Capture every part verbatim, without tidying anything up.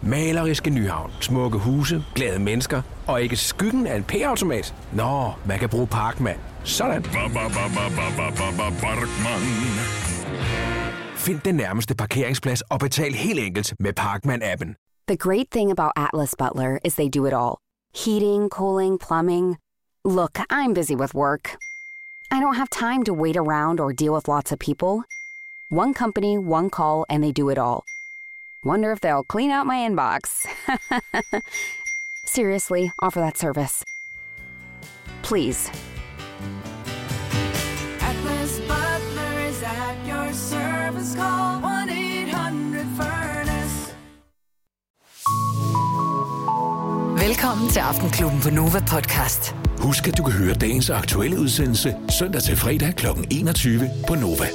Maleriske Nyhavn, smukke huse, glade mennesker og ikke skyggen af en P-automat. Nå, man kan bruge Parkman. Sådan. Find den nærmeste parkeringsplads og betal helt enkelt med Parkman-appen. The great thing about Atlas Butler is they do it all. Heating, cooling, plumbing. Look, I'm busy with work. I don't have time to wait around or deal with lots of people. One company, one call, and they do it all. Wonder if they'll clean out my inbox. Seriously, offer that service. Please. Atlas Butler is at your service. Call one eight hundred furnace. Velkommen til Aftenklubben på Nova Podcast. Husk, at du kan høre dagens aktuelle udsendelse søndag til fredag klokken enogtyve på Nova.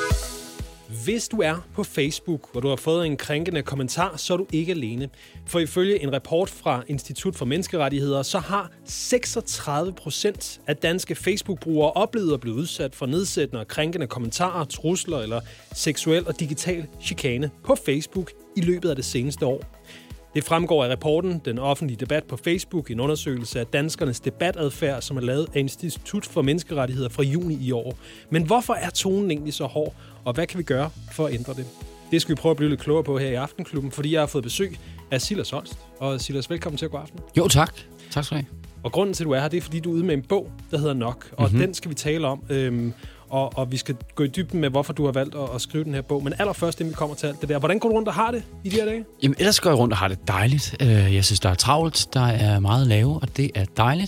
Hvis du er på Facebook, og du har fået en krænkende kommentar, så er du ikke alene. For ifølge en rapport fra Institut for Menneskerettigheder, så har seksogtredive procent af danske Facebook-brugere oplevet at blive udsat for nedsættende og krænkende kommentarer, trusler eller seksuel og digital chikane på Facebook i løbet af det seneste år. Det fremgår af rapporten Den offentlige debat på Facebook, en undersøgelse af danskernes debatadfærd, som er lavet af Institut for Menneskerettigheder fra juni i år. Men hvorfor er tonen egentlig så hård, og hvad kan vi gøre for at ændre det? Det skal vi prøve at blive lidt klogere på her i Aftenklubben, fordi jeg har fået besøg af Silas Holst. Og Silas, velkommen til at gå aften. Jo, tak. Tak skal du have. Og grunden til, at du er her, det er, fordi du er ude med en bog, der hedder Nok, og mm-hmm. den skal vi tale om. Øhm, og, og vi skal gå i dybden med, hvorfor du har valgt at, at skrive den her bog. Men allerførst, inden vi kommer til alt det der. Hvordan går du rundt og har det i de her dage? Jamen, ellers går jeg rundt og har det dejligt. Jeg synes, der er travlt, der er meget lave, og det er dejligt.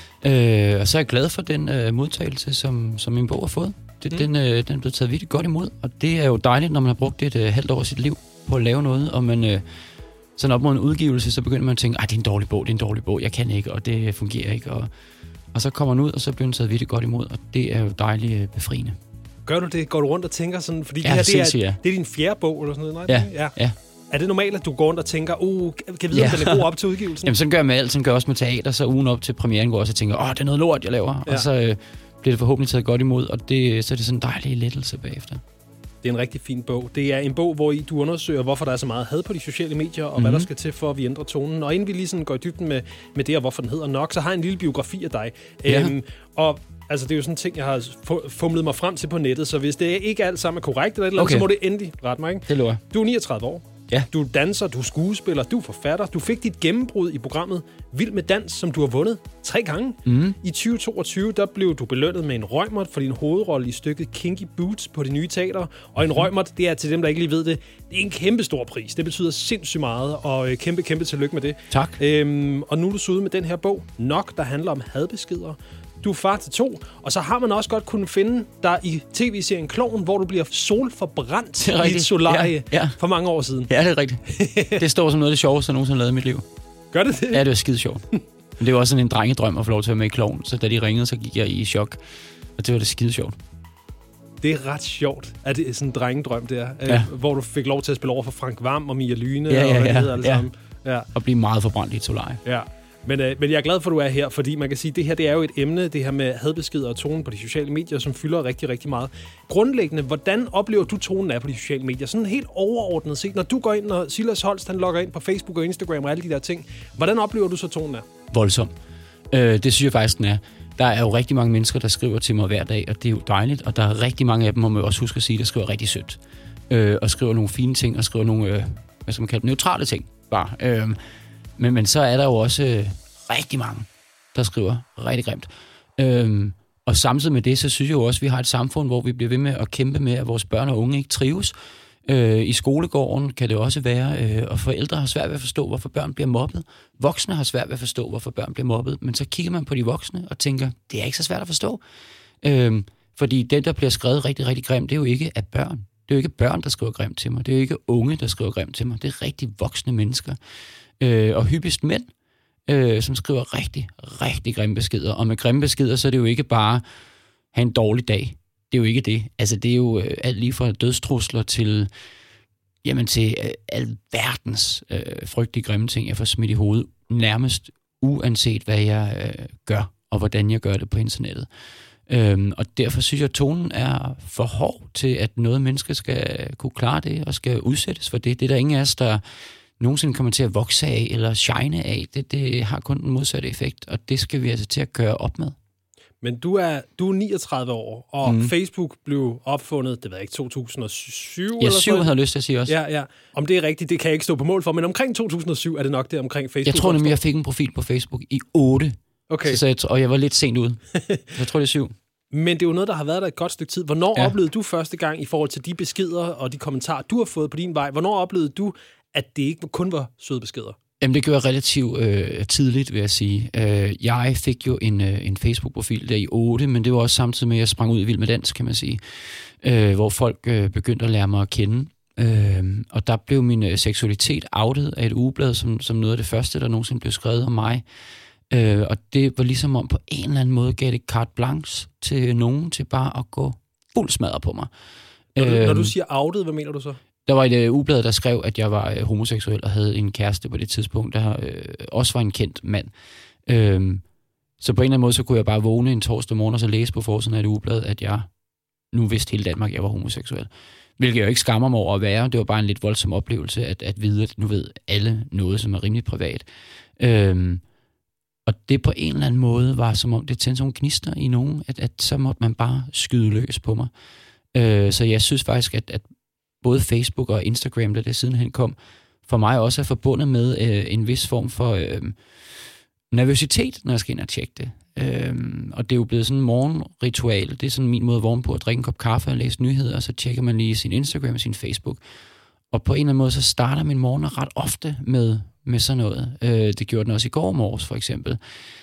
Og så er jeg glad for den modtagelse, som, som min bog har fået. Det, mm. den, den er blevet taget virkelig godt imod, og det er jo dejligt, når man har brugt et halvt år af sit liv på at lave noget, og man sådan op mod en udgivelse, så begynder man at tænke, ej, det er en dårlig bog, det er en dårlig bog, jeg kan ikke, og det fungerer ikke, og, og så kommer man ud, og så bliver den taget virkelig godt imod, og det er jo dejligt befriende. Gør du det? Går du rundt og tænker sådan, fordi ja, det her, det er, sindssygt, ja. det er din fjerde bog, eller sådan noget? Ja, ja. ja. Er det normalt, at du går rundt og tænker, uh, kan jeg vide, ja. om den er god op til udgivelsen? Jamen, sådan gør jeg med alt, sådan gør jeg også med teater, så ugen op til premieren går jeg også og tænker, åh, det er noget lort, jeg laver, ja. og så øh, bliver det forhåbentlig taget godt imod, og det, så er det sådan en dejlig lettelse bagefter. Det er en rigtig fin bog. Det er en bog, hvor I du undersøger, hvorfor der er så meget had på de sociale medier, og mm-hmm. hvad der skal til for, at vi ændrer tonen. Og inden vi lige sådan går i dybden med, med det, og hvorfor den hedder Nok, så har jeg en lille biografi af dig. Ja. Øhm, og altså, det er jo sådan en ting, jeg har fumlet mig frem til på nettet, så hvis det ikke alt sammen er korrekt, eller, eller okay. så må det endelig rette mig. Ikke? Det lover. Du er niogtredive år. Ja. Du er danser, du er skuespiller, du er forfatter. Du fik dit gennembrud i programmet Vild med Dans, som du har vundet tre gange. Mm. I tyve toogtyve, der blev du belønnet med en Reumert for din hovedrolle i stykket Kinky Boots på Det Nye Teater. Og en Reumert, det er til dem, der ikke lige ved det, det er en kæmpe stor pris. Det betyder sindssygt meget, og kæmpe, kæmpe tillykke med det. Tak. Øhm, og nu er du så ude med den her bog, Nok, der handler om hadbeskeder. Du er far til to, og så har man også godt kunnet finde dig i tv-serien Klovn, hvor du bliver solforbrændt i et solarie ja, ja. for mange år siden. Ja, det er rigtigt. Det står som noget af det sjoveste, jeg nogensinde har lavet i mit liv. Gør det det? Ja, det var skide sjovt. Men det var også sådan en drengedrøm at få lov til at være med i Klovn, så da de ringede, så gik jeg i chok, og det var det skide sjovt. Det er ret sjovt, at det er sådan en drengedrøm der, ja. øh, hvor du fik lov til at spille over for Frank Hvam og Mia Lyne ja, ja, og hvad det ja, hedder alle ja. sammen. Ja. Og blive meget forbrændt i et solarie. Ja. Men, øh, men jeg er glad for, at du er her, fordi man kan sige, at det her det er jo et emne, det her med hadbeskeder og tonen på de sociale medier, som fylder rigtig, rigtig meget. Grundlæggende, hvordan oplever du tonen af på de sociale medier? Sådan helt overordnet set, når du går ind, når Silas Holst han logger ind på Facebook og Instagram og alle de der ting, hvordan oplever du så tonen af? Voldsom. Øh, det synes jeg faktisk, den er. Der er jo rigtig mange mennesker, der skriver til mig hver dag, og det er jo dejligt, og der er rigtig mange af dem, må man også huske at sige, der skriver rigtig sødt. Øh, og skriver nogle fine ting, og skriver nogle, øh, hvad skal man kalde dem, neutrale ting, bare. Øh, Men, men så er der jo også øh, rigtig mange, der skriver rigtig grimt. Øhm, og samtidig med det, så synes jeg jo også, at vi har et samfund, hvor vi bliver ved med at kæmpe med, at vores børn og unge ikke trives. Øh, I skolegården kan det også være, øh, og forældre har svært ved at forstå, hvorfor børn bliver mobbet. Voksne har svært ved at forstå, hvorfor børn bliver mobbet. Men så kigger man på de voksne og tænker, det er ikke så svært at forstå. Øh, fordi det, der bliver skrevet rigtig, rigtig grimt, det er jo ikke af børn. Det er jo ikke børn, der skriver grimt til mig. Det er jo ikke unge, der skriver grimt til mig. Det er rigtig voksne mennesker. Øh, og hyppigst mænd, øh, som skriver rigtig, rigtig grimme beskeder. Og med grimme beskeder, så er det jo ikke bare have en dårlig dag. Det er jo ikke det. Altså, det er jo øh, alt lige fra dødstrusler til, jamen, til øh, alverdens øh, frygtelige grimme ting, jeg får smidt i hovedet, nærmest uanset hvad jeg øh, gør, og hvordan jeg gør det på internettet. Øhm, og derfor synes jeg, at tonen er for hård til, at noget menneske skal kunne klare det, og skal udsættes for det. Det er der ingen af os, der nogensinde kommer til at vokse af eller shine af. Det, det har kun den modsatte effekt, og det skal vi altså til at gøre op med. Men du er, du er niogtredive år, og mm. Facebook blev opfundet, det ved jeg ikke, to tusind og syv? Ja, eller syv havde jeg lyst til at sige også. Ja, ja. Om det er rigtigt, det kan jeg ikke stå på mål for, men omkring to tusind og syv er det nok det omkring Facebook. Jeg tror nemlig, jeg fik en profil på Facebook i otte, okay. så jeg, og jeg var lidt sent ude. Jeg tror, det er syv. Men det er jo noget, der har været der et godt stykke tid. Hvornår ja. oplevede du første gang i forhold til de beskeder og de kommentarer, du har fået på din vej? Hvornår oplevede du, at det ikke kun var søde beskeder? Jamen, det gjorde jeg relativt øh, tidligt, vil jeg sige. Øh, jeg fik jo en, øh, en Facebook-profil der i otte, men det var også samtidig med, at jeg sprang ud i Vild med Dans, kan man sige. Øh, hvor folk øh, begyndte at lære mig at kende. Øh, og der blev min øh, seksualitet outet af et ugeblad, som, som noget af det første, der nogensinde blev skrevet om mig. Øh, og det var ligesom om på en eller anden måde gav det carte blanche til nogen til bare at gå fuld smadret på mig. Når du, øh, når du siger outet, hvad mener du så? Der var et uh, ugeblad, der skrev, at jeg var uh, homoseksuel og havde en kæreste på det tidspunkt, der uh, også var en kendt mand. Uh, så på en eller anden måde, så kunne jeg bare vågne en torsdag morgen og så læse på forsiden af et ugeblad, at jeg nu vidste hele Danmark, at jeg var homoseksuel. Hvilket jeg jo ikke skammer mig over at være. Det var bare en lidt voldsom oplevelse, at, at vide, at nu ved alle noget, som er rimelig privat. Uh, og det på en eller anden måde var, som om det tændte sådan nogle gnister i nogen, at, at så måtte man bare skyde løs på mig. Uh, så jeg synes faktisk, at, at både Facebook og Instagram, da det sidenhen kom, for mig også er forbundet med øh, en vis form for øh, nervøsitet, når jeg skal ind og tjekke det. Øh, og det er jo blevet sådan en morgenritual. Det er sådan min måde at vågne på at drikke en kop kaffe og læse nyheder, og så tjekker man lige sin Instagram og sin Facebook. Og på en eller anden måde, så starter min morgen ret ofte med, med sådan noget. Øh, det gjorde den også i går morges, for eksempel.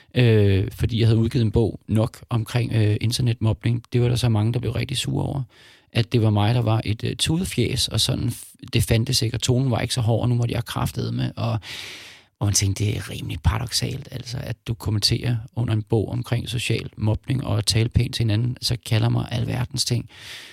Øh, fordi jeg havde udgivet en bog nok omkring øh, internetmobning. Det var der så mange, der blev rigtig sure over. At det var mig, der var et uh, tudefjæs, og sådan, det fandtes ikke, og tonen var ikke så hård, og nu måtte jeg kraftede med, og, og man tænkte, det er rimelig paradoksalt, altså, at du kommenterer under en bog omkring social mobning, og tale pænt til hinanden, så kalder mig alverdens ting.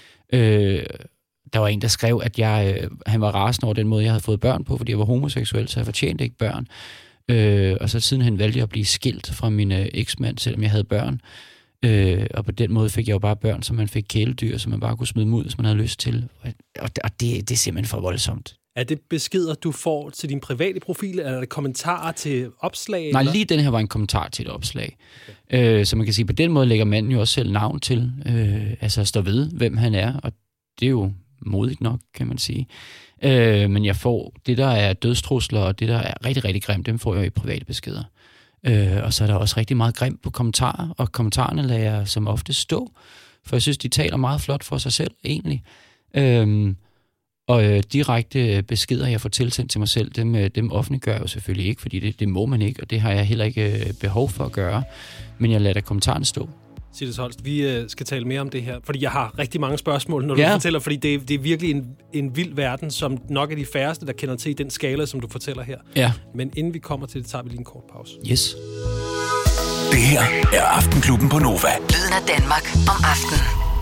Øh, der var en, der skrev, at jeg, øh, han var rasende over den måde, jeg havde fået børn på, fordi jeg var homoseksuel, så jeg fortjente ikke børn. Øh, og så siden han valgte jeg at blive skilt fra min øh, eksmand, selvom jeg havde børn. Øh, og på den måde fik jeg jo bare børn, som man fik kæledyr, som man bare kunne smide dem ud, hvis man havde lyst til. Og det, det er simpelthen for voldsomt. Er det beskeder, du får til din private profil, eller er det kommentarer til opslag? Nej, eller? lige den her var en kommentar til et opslag. Okay. Øh, så man kan sige, på den måde lægger manden jo også selv navn til, øh, altså står ved, hvem han er, og det er jo modigt nok, kan man sige. Øh, men jeg får det, der er dødstrusler, og det, der er rigtig, rigtig grimt, dem får jeg i private beskeder. Øh, og så er der også rigtig meget grimt på kommentarer, og kommentarerne lader jeg som ofte stå, for jeg synes, de taler meget flot for sig selv, egentlig. Øh, og øh, direkte beskeder, jeg får tilsendt til mig selv, dem, dem offentliggør jeg jo selvfølgelig ikke, fordi det, det må man ikke, og det har jeg heller ikke øh, behov for at gøre, men jeg lader da kommentarerne stå. Silas Holst, vi øh, skal tale mere om det her, fordi jeg har rigtig mange spørgsmål, når du ja. fortæller, fordi det, det er virkelig en, en vild verden, som nok er de færreste, der kender til den skala, som du fortæller her. Ja. Men inden vi kommer til det, tager vi lige en kort pause. Yes. Det her er Aftenklubben på Nova. Lyden af Danmark om aftenen.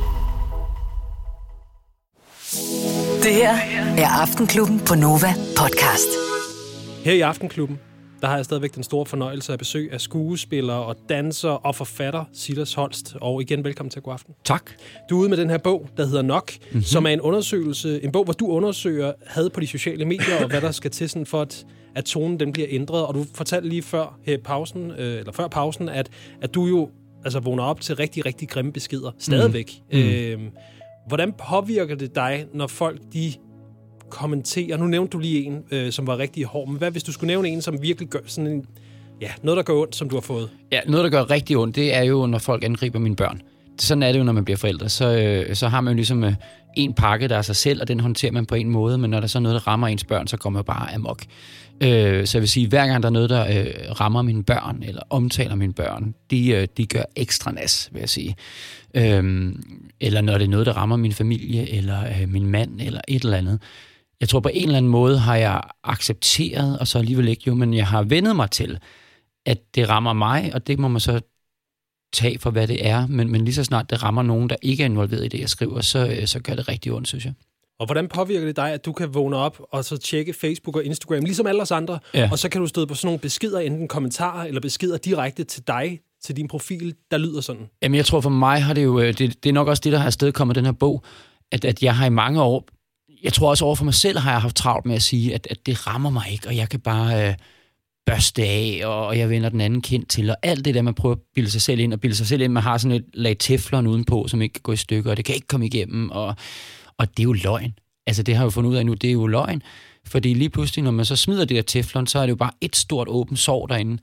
Det her er Aftenklubben på Nova podcast. Her i Aftenklubben, der har jeg stadigvæk den store fornøjelse af besøg af skuespillere og danser og forfatter Silas Holst. Og igen, velkommen til God Aften. Tak. Du er ude med den her bog, der hedder Nok, mm-hmm. som er en undersøgelse, en bog, hvor du undersøger had på de sociale medier, og hvad der skal til sådan for, at, at tonen den bliver ændret. Og du fortalte lige før her pausen, øh, eller før pausen, at, at du jo altså vågner op til rigtig, rigtig grimme beskeder. Stadigvæk. Mm. Øh, hvordan påvirker det dig, når folk de kommenterer? Nu nævnte du lige en, øh, som var rigtig hård, men hvad hvis du skulle nævne en, som virkelig gør sådan en, ja, noget, der gør ondt, som du har fået? Ja, noget, der gør rigtig ondt, det er jo, når folk angriber mine børn. Sådan er det jo, når man bliver forældre. Så, øh, så har man jo ligesom øh, en pakke, der er sig selv, og den håndterer man på en måde, men når der så er noget, der rammer ens børn, så går man jo bare amok. Øh, så jeg vil sige, hver gang der er noget, der øh, rammer mine børn, eller omtaler mine børn, de, øh, de gør ekstra nas, vil jeg sige. Øh, eller når det er noget, der rammer min familie, eller øh, min mand, eller et eller andet. Jeg tror på en eller anden måde har jeg accepteret, og så alligevel ikke jo, men jeg har vendet mig til, at det rammer mig, og det må man så tage for, hvad det er. Men, men lige så snart det rammer nogen, der ikke er involveret i det, jeg skriver, så, så gør det rigtig ondt, synes jeg. Og hvordan påvirker det dig, at du kan vågne op og så tjekke Facebook og Instagram, ligesom alle os andre, ja. og så kan du støde på sådan nogle beskeder, enten kommentarer eller beskeder direkte til dig, til din profil, der lyder sådan? Jamen, jeg tror for mig har det jo, det, det er nok også det, der har afstedkommet den her bog, at, at jeg har i mange år jeg tror også over for mig selv har jeg haft travlt med at sige, at, at det rammer mig ikke, og jeg kan bare øh, børste af, og, og jeg vender den anden kind til, og alt det der, man prøver at bilde sig selv ind, og bilde sig selv ind, man har sådan et lag teflon udenpå, som ikke kan gå i stykker, og det kan ikke komme igennem, og, og det er jo løgn. Altså det har jeg jo fundet ud af nu, det er jo løgn, fordi lige pludselig, når man så smider det der teflon, så er det jo bare et stort åbent sår derinde,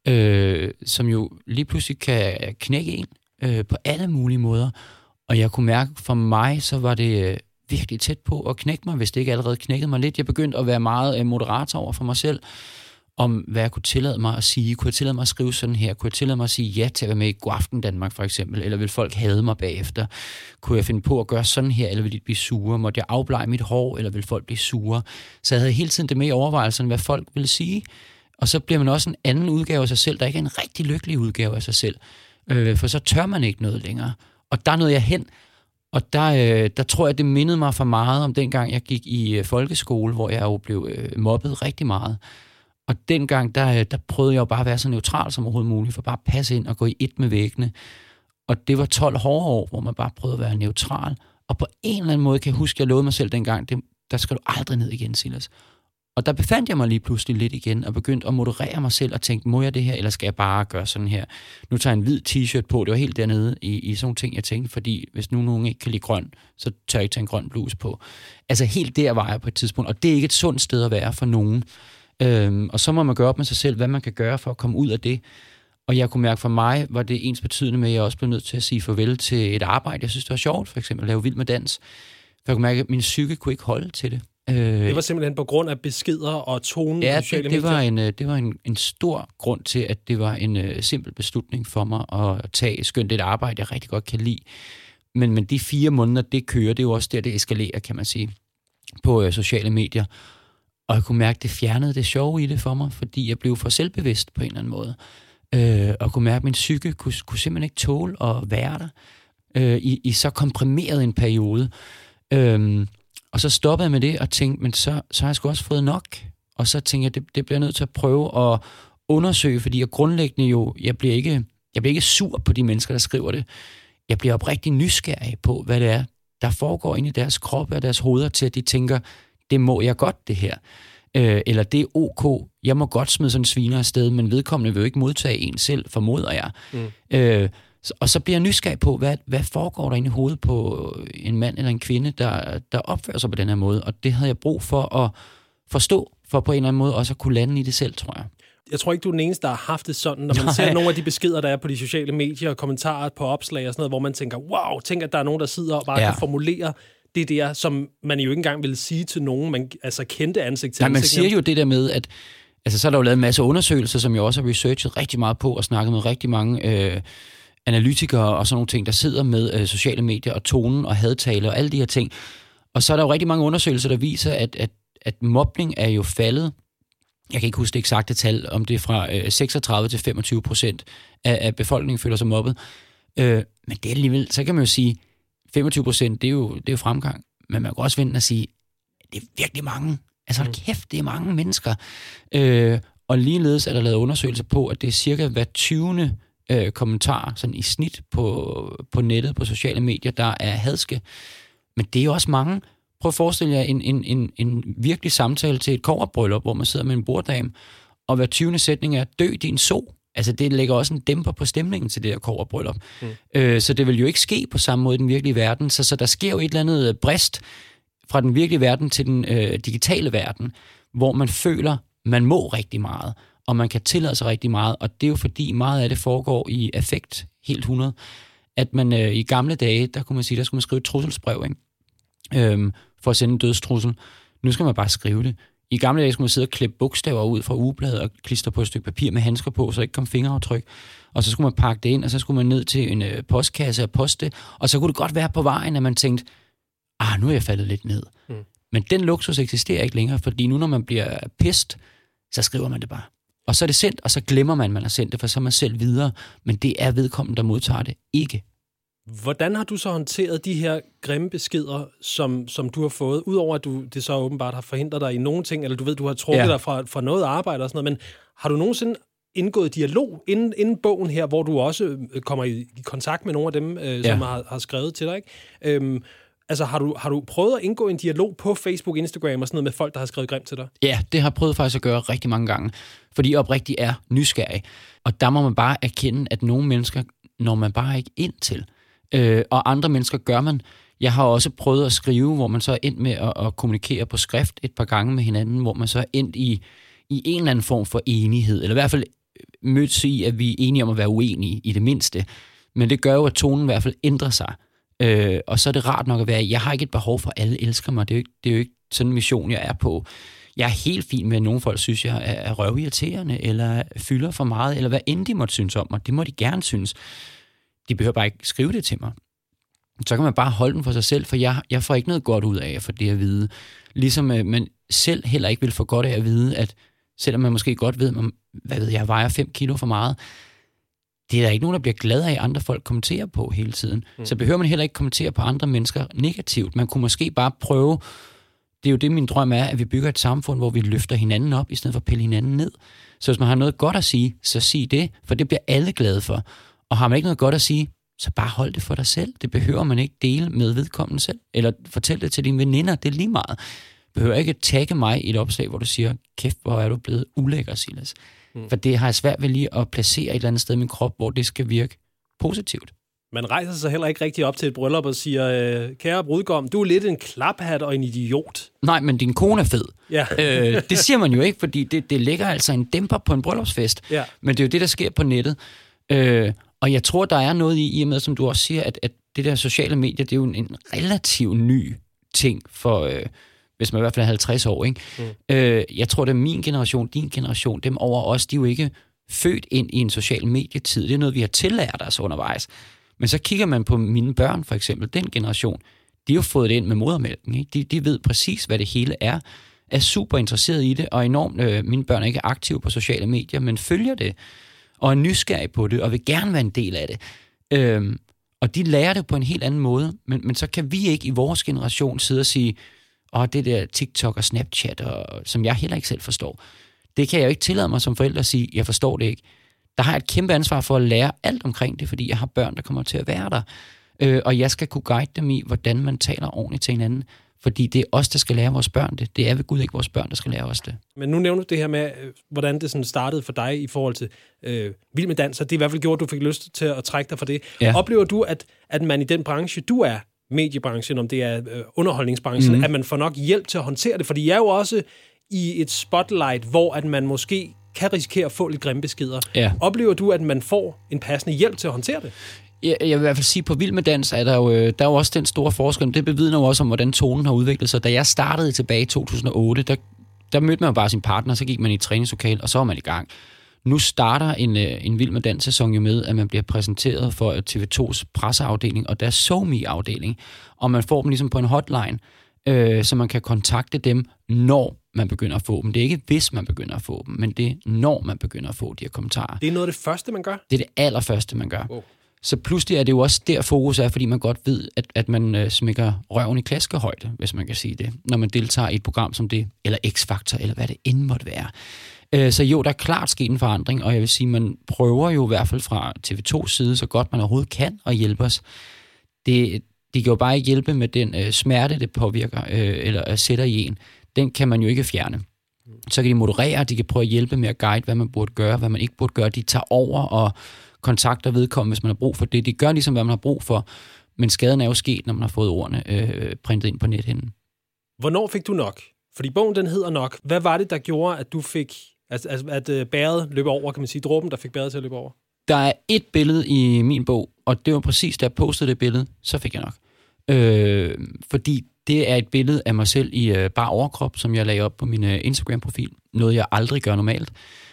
øh, som jo lige pludselig kan knække en øh, på alle mulige måder, og jeg kunne mærke, for mig, så var det øh, virkelig tæt på at knække mig, hvis det ikke allerede knækkede mig lidt. Jeg begyndte at være meget øh, moderator over for mig selv, om hvad jeg kunne tillade mig at sige. Kunne jeg tillade mig at skrive sådan her? Kunne jeg tillade mig at sige ja til at være med i Godaften Danmark, for eksempel? Eller vil folk hade mig bagefter? Kunne jeg finde på at gøre sådan her, eller vil de blive sure? Måtte jeg afblege mit hår, eller vil folk blive sure? Så jeg havde hele tiden det med i overvejelserne, hvad folk ville sige. Og så bliver man også en anden udgave af sig selv, der ikke er en rigtig lykkelig udgave af sig selv. Øh, for så tør man ikke noget længere. Og der nåede jeg hen, og der, øh, der tror jeg, det mindede mig for meget om dengang, jeg gik i øh, folkeskole, hvor jeg jo blev øh, mobbet rigtig meget. Og dengang, der, der prøvede jeg jo bare at være så neutral som overhovedet muligt, for bare at passe ind og gå i et med væggene. Og det var tolv hårde år, hvor man bare prøvede at være neutral. Og på en eller anden måde kan jeg huske, at jeg lovede mig selv dengang, det, der skal du aldrig ned igen, Silas. Og der befandt jeg mig lige pludselig lidt igen, og begyndte at moderere mig selv og tænkte, må jeg det her, eller skal jeg bare gøre sådan her? Nu tager jeg en hvid t-shirt på, det var helt dernede i, i sådan nogle ting, jeg tænkte, fordi hvis nu nogen ikke kan lide grøn, så tør jeg ikke tage en grøn bluse på. Altså helt der var jeg på et tidspunkt, og det er ikke et sundt sted at være for nogen. Øhm, og så må man gøre op med sig selv, hvad man kan gøre for at komme ud af det. Og jeg kunne mærke, for mig var det ens betydende med, at jeg også blev nødt til at sige farvel til et arbejde. Jeg synes, det var sjovt, for eksempel at lave Vild med Dans. For jeg kunne mærke, at min psyke kunne ikke holde til det. Det var simpelthen på grund af beskeder og tonen ja, på sociale det, det medier? Var en, det var en, en stor grund til, at det var en uh, simpel beslutning for mig at tage skønt et arbejde, jeg rigtig godt kan lide. Men, men de fire måneder, det kører, det er jo også der, det eskalerer, kan man sige, på uh, sociale medier. Og jeg kunne mærke, at det fjernede det sjove i det for mig, fordi jeg blev for selvbevidst på en eller anden måde. Øh, og kunne mærke, at min psyke kunne, kunne simpelthen ikke tåle at være der øh, i, i så komprimeret en periode. Øh, og så stoppede jeg med det og tænkte, men så, så har jeg sgu også fået nok. Og så tænkte jeg, det, det bliver jeg nødt til at prøve at undersøge, fordi jeg grundlæggende jo, jeg bliver, ikke, jeg bliver ikke sur på de mennesker, der skriver det. Jeg bliver oprigtig nysgerrig på, hvad det er, der foregår inde i deres kroppe og deres hoveder, til at de tænker, det må jeg godt, det her. Øh, eller det er ok, jeg må godt smide sådan en sviner afsted, men vedkommende vil jo ikke modtage en selv, formoder jeg. Mm. Øh, og så bliver jeg nysgerrig på, hvad, hvad foregår der inde i hovedet på en mand eller en kvinde, der, der opfører sig på den her måde. Og det havde jeg brug for at forstå, for på en eller anden måde også at kunne lande i det selv, tror jeg. Jeg tror ikke, du er den eneste, der har haft det sådan, når man Nej. ser nogle af de beskeder, der er på de sociale medier og kommentarer på opslag og sådan noget, hvor man tænker, wow, tænk, at der er nogen, der sidder og bare ja. kan formulere det der, som man jo ikke engang ville sige til nogen, man altså kendte ansigt til Nej, man ansigt. siger jo det der med, at altså, så er der jo lavet en masse undersøgelser, som jeg også har researchet rigtig meget på, og snakket med rigtig mange øh, analytikere og sådan nogle ting, der sidder med øh, sociale medier og tonen og hadtale og alle de her ting. Og så er der jo rigtig mange undersøgelser, der viser, at, at, at mobning er jo faldet. Jeg kan ikke huske det eksakte tal, om det er fra øh, seksogtredive til femogtyve procent af, af befolkningen føler sig mobbet. Øh, men det er alligevel, så kan man jo sige, femogtyve procent, det er jo, det er jo fremgang. Men man kan også vente og sige, det er virkelig mange. Altså hold kæft, det er mange mennesker. Øh, og ligeledes er der lavet undersøgelser på, at det er cirka hver tyvende øh, kommentar, sådan i snit på, på nettet, på sociale medier, der er hadske. Men det er jo også mange. Prøv at forestille jer en, en, en, en virkelig samtale til et kobberbryllup, hvor man sidder med en borddame, og hver tyvende sætning er, dø din so. Altså, det lægger også en dæmper på stemningen til det her kobberbryllup. Mm. Øh, så det vil jo ikke ske på samme måde i den virkelige verden. Så, så der sker jo et eller andet brist fra den virkelige verden til den øh, digitale verden, hvor man føler, man må rigtig meget, og man kan tillade sig rigtig meget, og det er jo fordi meget af det foregår i affekt, helt hundrede. At man øh, i gamle dage, der kunne man sige, der skulle man skrive et trusselsbrev, ikke? Øhm, for at sende en dødstrussel. Nu skal man bare skrive det. I gamle dage skulle man sidde og klippe bogstaver ud fra ugebladet og klistre på et stykke papir med handsker på, så ikke kom fingeraftryk. Og så skulle man pakke det ind, og så skulle man ned til en øh, postkasse og poste. Og så kunne det godt være på vejen, at man tænkte, ah, nu er jeg faldet lidt ned. Mm. Men den luksus eksisterer ikke længere, fordi nu når man bliver pist, så skriver man det bare. Og så er det sendt, og så glemmer man, at man har sendt det, for så er man selv videre. Men det er vedkommende, der modtager det ikke. Hvordan har du så håndteret de her grimme beskeder, som, som du har fået, udover at du det så åbenbart har forhindret dig i nogle ting, eller du ved, du har trukket ja. dig fra, fra noget arbejde og sådan noget, men har du nogensinde indgået dialog inden, inden bogen her, hvor du også kommer i, i kontakt med nogle af dem, øh, som ja. har, har skrevet til dig, ikke? Øhm, Altså, har du, har du prøvet at indgå en dialog på Facebook, Instagram og sådan noget med folk, der har skrevet grimt til dig? Ja, det har jeg prøvet faktisk at gøre rigtig mange gange, fordi jeg oprigtigt er nysgerrig. Og der må man bare erkende, at nogle mennesker når man bare ikke ind til. Øh, og andre mennesker gør man. Jeg har også prøvet at skrive, hvor man så er endt med at, at kommunikere på skrift et par gange med hinanden, hvor man så er endt i, i en eller anden form for enighed, eller i hvert fald mødt i, at vi er enige om at være uenige i det mindste. Men det gør jo, at tonen i hvert fald ændrer sig. Øh, og så er det rart nok at være, jeg har ikke et behov for, at alle elsker mig. Det er jo ikke, det er jo ikke sådan en mission, jeg er på. Jeg er helt fin med, at nogle folk synes, jeg er røvirriterende, eller fylder for meget, eller hvad end de måtte synes om mig. Det må de gerne synes. De behøver bare ikke skrive det til mig. Så kan man bare holde den for sig selv, for jeg, jeg får ikke noget godt ud af at få det at vide. Ligesom øh, man selv heller ikke vil få godt af at vide, at selvom man måske godt ved, man, hvad ved jeg, vejer fem kilo for meget, det er der ikke nogen, der bliver glad af, at andre folk kommenterer på hele tiden. Mm. Så behøver man heller ikke kommentere på andre mennesker negativt. Man kunne måske bare prøve, det er jo det, min drøm er, at vi bygger et samfund, hvor vi løfter hinanden op, i stedet for at pille hinanden ned. Så hvis man har noget godt at sige, så sig det, for det bliver alle glade for. Og har man ikke noget godt at sige, så bare hold det for dig selv. Det behøver man ikke dele med vedkommende selv. Eller fortæl det til dine veninder, det er lige meget. Du behøver ikke tagge mig i et opslag, hvor du siger, kæft, hvor er du blevet ulækker, Silas. Mm. For det har jeg svært ved lige at placere et eller andet sted i min krop, hvor det skal virke positivt. Man rejser sig heller ikke rigtig op til et bryllup og siger, kære brudgom, du er lidt en klaphat og en idiot. Nej, men din kone er fed. Ja. øh, det siger man jo ikke, fordi det, det lægger altså en dæmper på en bryllupsfest. Ja. Men det er jo det, der sker på nettet. Øh, og jeg tror, der er noget i, i og med, som du også siger, at, at det der sociale medier, det er jo en, en relativt ny ting for... Øh, hvis man i hvert fald er halvtreds år, ikke? Mm. Øh, jeg tror, det er min generation, din generation, dem over os, de er jo ikke født ind i en social medietid. Det er noget, vi har tillært os undervejs. Men så kigger man på mine børn, for eksempel, den generation, de har jo fået det ind med modermælken, ikke? De, de ved præcis, hvad det hele er, er super interesseret i det, og enormt, øh, mine børn er ikke aktive på sociale medier, men følger det, og er nysgerrige på det, og vil gerne være en del af det. Øh, og de lærer det på en helt anden måde, men, men så kan vi ikke i vores generation sidde og sige, og det der TikTok og Snapchat, og, som jeg heller ikke selv forstår, det kan jeg jo ikke tillade mig som forælder at sige, jeg forstår det ikke. Der har jeg et kæmpe ansvar for at lære alt omkring det, fordi jeg har børn, der kommer til at være der. Øh, og jeg skal kunne guide dem i, hvordan man taler ordentligt til hinanden. Fordi det er os, der skal lære vores børn det. Det er ved Gud ikke vores børn, der skal lære os det. Men nu nævner du det her med, hvordan det sådan startede for dig i forhold til øh, Vild med Dans. Det er i hvert fald gjort, at du fik lyst til at trække dig for det. Ja. Oplever du, at, at man i den branche, du er, mediebranchen, om det er øh, underholdningsbranchen, mm. at man får nok hjælp til at håndtere det? Fordi jeg er jo også i et spotlight, hvor at man måske kan risikere at få lidt grimme beskeder. Ja. Oplever du, at man får en passende hjælp til at håndtere det? Jeg, jeg vil i hvert fald sige, at på Vild med Dans er der jo, der er jo også den store forskel. Det bevidner jo også om, hvordan tonen har udviklet sig. Da jeg startede tilbage i to tusind og otte, der, der mødte man jo bare sin partner, så gik man i et træningslokale, og så var man i gang. Nu starter en, en Vild med Dans-sæson jo med, at man bliver præsenteret for T V to's presseafdeling og deres SoMe-afdeling, og man får dem ligesom på en hotline, øh, så man kan kontakte dem, når man begynder at få dem. Det er ikke hvis man begynder at få dem, men det er når man begynder at få de her kommentarer. Det er noget af det første, man gør? Det er det allerførste, man gør. Oh. Så pludselig er det jo også der fokus er, fordi man godt ved, at, at man øh, smækker røven i klaskehøjde, hvis man kan sige det, når man deltager i et program som det, eller X-Factor, eller hvad det end måtte være. Øh, så jo, der er klart sket en forandring, og jeg vil sige, man prøver jo i hvert fald fra T V to's side, så godt man overhovedet kan, at hjælpe os. Det, det kan jo bare ikke hjælpe med den øh, smerte, det påvirker, øh, eller sætter i en. Den kan man jo ikke fjerne. Så kan de moderere, de kan prøve at hjælpe med at guide, hvad man burde gøre, hvad man ikke burde gøre. De tager over og kontakter vedkommende, hvis man har brug for det. De gør ligesom, hvad man har brug for, men skaden er jo sket, når man har fået ordene øh, printet ind på nethinden. Hvornår fik du nok? Fordi bogen, den hedder Nok. Hvad var det, der gjorde, at du fik, at, at, at, at bæret løb over, kan man sige, dråben, der fik bæret til at løbe over? Der er et billede i min bog, og det var præcis, da jeg postede det billede, så fik jeg nok. Øh, fordi det er et billede af mig selv i øh, bare overkrop, som jeg lagde op på min øh, Instagram-profil. Noget, jeg aldrig gør normalt.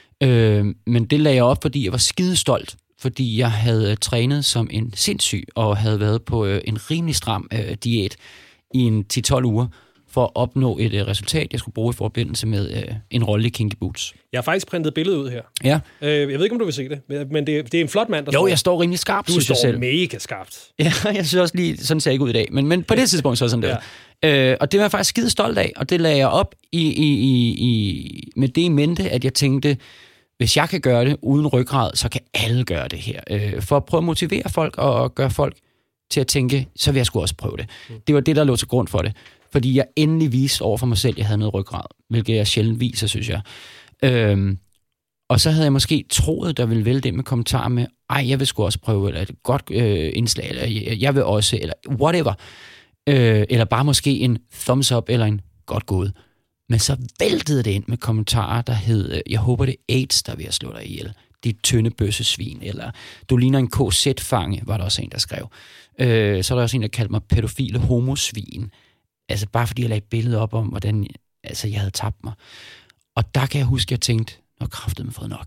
Øh, men det lagde jeg op, fordi jeg var skidestolt, fordi jeg havde trænet som en sindssyg, og havde været på øh, en rimelig stram øh, diæt i en ti til tolv uger, for at opnå et øh, resultat, jeg skulle bruge i forbindelse med øh, en rolle i Kinky Boots. Jeg har faktisk printet billedet ud her. Ja. Øh, jeg ved ikke, om du vil se det, men det, det er en flot mand, der Jo, står. jeg står rimelig skarpt, du synes jeg selv. Du står mega skarpt. Ja, jeg synes også lige, sådan ser jeg ikke ud i dag. Men, men på det tidspunkt så er sådan det. Ja. Øh, og det var jeg faktisk skide stolt af, og det lagde jeg op i, i, i, i, med det i mente, at jeg tænkte, hvis jeg kan gøre det uden ryggrad, så kan alle gøre det her. Øh, for at prøve at motivere folk og, og gøre folk til at tænke, så vil jeg sgu også prøve det. Mm. Det var det, der lå til grund for det. Fordi jeg endelig viste over for mig selv, at jeg havde noget ryggrad, hvilket jeg sjældent viser, synes jeg. Øhm, og så havde jeg måske troet, der ville vælge det med kommentarer med, ej, jeg vil sgu også prøve, eller et godt øh, indslag, eller jeg vil også, eller whatever. Øh, eller bare måske en thumbs up, eller en godt gået. Men så væltede det ind med kommentarer, der hed, jeg håber det er AIDS, der vil jeg slå dig ihjel. Dit tynde bøssesvin, eller du ligner en K Z-fange, var der også en, der skrev. Øh, så er der også en, der kaldte mig pædofile homosvin. Altså bare fordi jeg lagde et billede op om, hvordan altså, jeg havde tabt mig. Og der kan jeg huske, at jeg tænkte, nå kraftedeme med fået nok.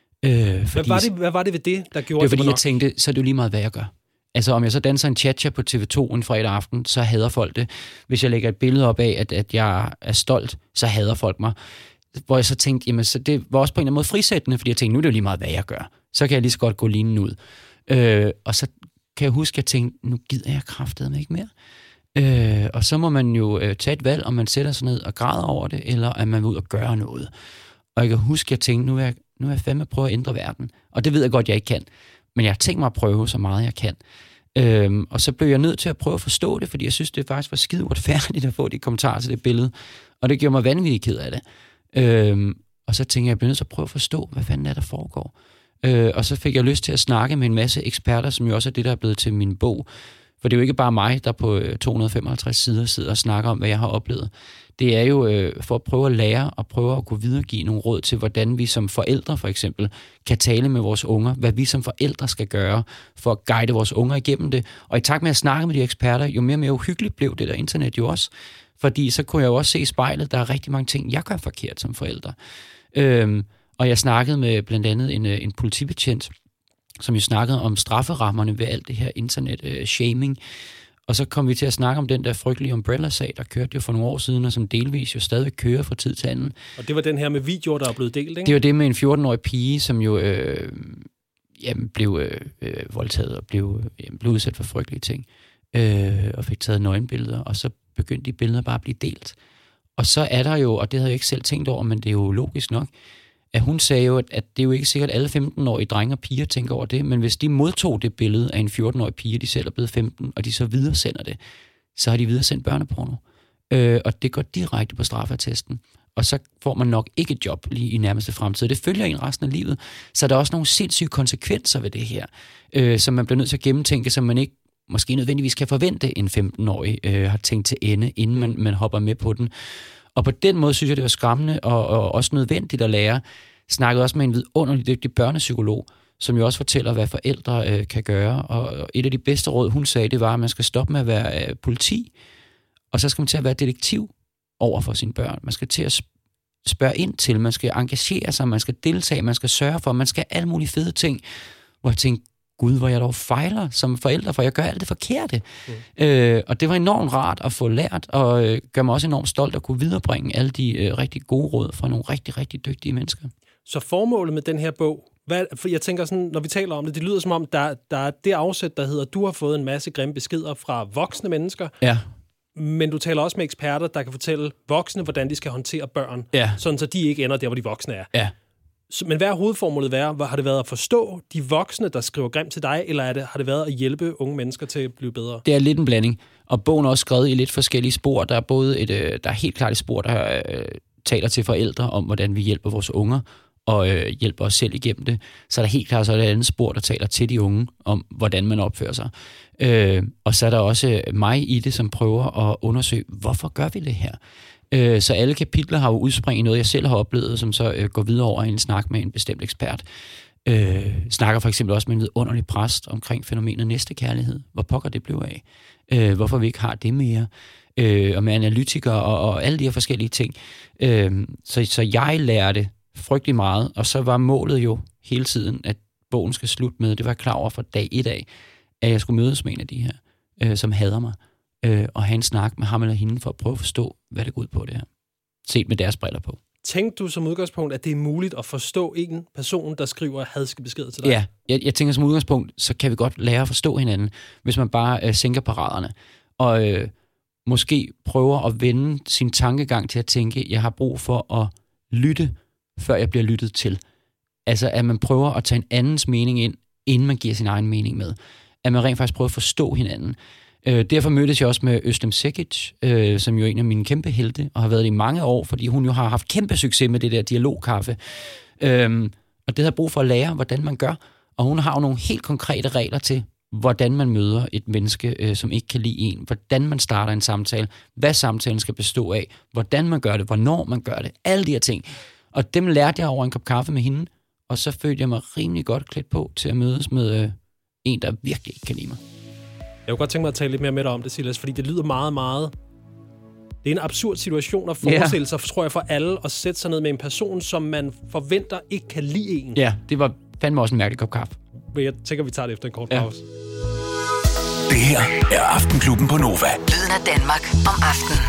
Øh, hvad, var det, hvad var det ved det, der gjorde det? Det var fordi, jeg nok? tænkte, så er det jo lige meget, hvad jeg gør. Altså om jeg så danser en cha-cha på T V to en fredag aften, så hader folk det. Hvis jeg lægger et billede op af, at, at jeg er stolt, så hader folk mig. Hvor jeg så tænkte, jamen så det var også på en eller anden måde frisættende, fordi jeg tænkte, nu er det jo lige meget, hvad jeg gør. Så kan jeg lige så godt gå linen ud. Øh, og så kan jeg huske, at jeg tænkte, nu gider jeg kraftedeme ikke mere. Øh, og så må man jo øh, tage et valg, om man sætter sig ned og græder over det, eller at man vil ud og gøre noget. Og jeg kan huske, at jeg tænkte, nu vil jeg, nu vil jeg fandme prøve at ændre verden. Og det ved jeg godt, jeg ikke kan. Men jeg har tænkt mig at prøve så meget, jeg kan. Øhm, og så blev jeg nødt til at prøve at forstå det, fordi jeg synes, det faktisk var skide uretfærdigt at få de kommentarer til det billede. Og det gjorde mig vanvittigt ked af det. Øhm, og så tænkte jeg, jeg bliver nødt til at prøve at forstå, hvad fanden er der foregår. Øh, og så fik jeg lyst til at snakke med en masse eksperter, som jo også er det, der er blevet til min bog. For det er jo ikke bare mig, der på to hundrede og femoghalvtreds sider sidder og snakker om, hvad jeg har oplevet. Det er jo øh, for at prøve at lære og prøve at kunne videregive nogle råd til, hvordan vi som forældre for eksempel kan tale med vores unger, hvad vi som forældre skal gøre for at guide vores unger igennem det. Og i takt med at snakke med de eksperter, jo mere og mere uhyggeligt blev det der internet jo også. Fordi så kunne jeg jo også se i spejlet, der er rigtig mange ting, jeg gør forkert som forældre. Øhm, og jeg snakkede med blandt andet en, en politibetjent, som jo snakkede om strafferammerne ved alt det her internet-shaming. Øh, og så kom vi til at snakke om den der frygtelige Umbrella-sag, der kørte jo for nogle år siden, og som delvis jo stadig kører fra tid til anden. Og det var den her med videoer, der er blevet delt, ikke? Det var det med en fjorten-årig pige, som jo øh, jamen, blev øh, øh, voldtaget og blev, øh, blev udsat for frygtelige ting, øh, og fik taget nøgenbilleder, og så begyndte de billeder bare at blive delt. Og så er der jo, og det havde jeg ikke selv tænkt over, men det er jo logisk nok, at hun sagde jo, at det er jo ikke sikkert, at alle femten-årige drenge og piger tænker over det, men hvis de modtog det billede af en fjorten-årig pige, de selv er blevet femten, og de så videresender det, så har de videresendt børneporno. Øh, og det går direkte på straffeattesten. Og så får man nok ikke et job lige i nærmeste fremtid. Det følger en resten af livet. Så der er også nogle sindssyge konsekvenser ved det her, øh, som man bliver nødt til at gennemtænke, som man ikke måske nødvendigvis kan forvente, en femten-årig øh, har tænkt til ende, inden man, man hopper med på den. Og på den måde synes jeg, det var skræmmende og, og også nødvendigt at lære. Snakkede også med en vidunderlig dygtig børnepsykolog, som jo også fortæller, hvad forældre øh, kan gøre. Og et af de bedste råd, hun sagde, det var, at man skal stoppe med at være øh, politi, og så skal man til at være detektiv over for sine børn. Man skal til at spørge ind til, man skal engagere sig, man skal deltage, man skal sørge for, man skal alle mulige fede ting, hvor jeg tænkte, gud, hvor jeg dog fejler som forælder, for jeg gør alt det forkerte. Mm. Øh, og det var enormt rart at få lært, og øh, gør mig også enormt stolt at kunne viderebringe alle de øh, rigtig gode råd fra nogle rigtig, rigtig dygtige mennesker. Så formålet med den her bog, hvad, for jeg tænker sådan, når vi taler om det, det lyder som om, der, der er det afsæt, der hedder, du har fået en masse grimme beskeder fra voksne mennesker, ja. Men du taler også med eksperter, der kan fortælle voksne, hvordan de skal håndtere børn, ja. Sådan så de ikke ender der, hvor de voksne er. Ja. Men hvad er hovedformålet været? Har det været at forstå de voksne, der skriver grimt til dig, eller er det, har det været at hjælpe unge mennesker til at blive bedre? Det er lidt en blanding, og bogen er også skrevet i lidt forskellige spor. Der er både et, der er helt klart et spor, der øh, taler til forældre om, hvordan vi hjælper vores unger, og øh, hjælper os selv igennem det. Så er der helt klart så er der et andet spor, der taler til de unge om, hvordan man opfører sig. Øh, og så er der også mig i det, som prøver at undersøge, hvorfor gør vi det her? Øh, så alle kapitler har jo udspring i noget, jeg selv har oplevet, som så øh, går videre over i en snak med en bestemt ekspert. Øh, snakker for eksempel også med en vidunderlig præst omkring fænomenet næstekærlighed. Hvor pokker det blev af? Øh, hvorfor vi ikke har det mere? Øh, og med analytikere og, og alle de her forskellige ting. Øh, så, så jeg lærte frygtelig meget, og så var målet jo hele tiden, at bogen skal slutte med, det var jeg klar over fra dag et af, at jeg skulle mødes med en af de her, øh, som hader mig, øh, og have en snak med ham eller hende for at prøve at forstå, hvad det går ud på det her. Set med deres briller på. Tænkte du som udgangspunkt, at det er muligt at forstå en person, der skriver hadske beskeder til dig? Ja, jeg, jeg tænker som udgangspunkt, så kan vi godt lære at forstå hinanden, hvis man bare øh, sænker paraderne, og øh, måske prøver at vende sin tankegang til at tænke, jeg har brug for at lytte, før jeg bliver lyttet til. Altså, at man prøver at tage en andens mening ind, inden man giver sin egen mening med. at man rent faktisk prøver at forstå hinanden. Øh, derfor mødtes jeg også med Özlem Cekic, øh, som jo er en af mine kæmpe helte, og har været det i mange år, fordi hun jo har haft kæmpe succes med det der dialogkaffe. Øh, og det har jeg brug for at lære, hvordan man gør. Og hun har jo nogle helt konkrete regler til, hvordan man møder et menneske, øh, som ikke kan lide en, hvordan man starter en samtale, hvad samtalen skal bestå af, hvordan man gør det, hvornår man gør det, alle de her ting. Og dem lærte jeg over en kop kaffe med hende, og så følte jeg mig rimelig godt klædt på til at mødes med øh, en, der virkelig ikke kan lide mig. Jeg kunne godt tænke mig at tale lidt mere med dig om det, Silas, fordi det lyder meget, meget... Det er en absurd situation at forestille sig, yeah. tror jeg, for alle, at sætte sig ned med en person, som man forventer ikke kan lide en. Ja, det var fandme også en mærkelig kop kaffe. Men jeg tænker, vi tager det efter en kort ja. pause. Det her er Aftenklubben på Nova. Lyden af Danmark om aftenen.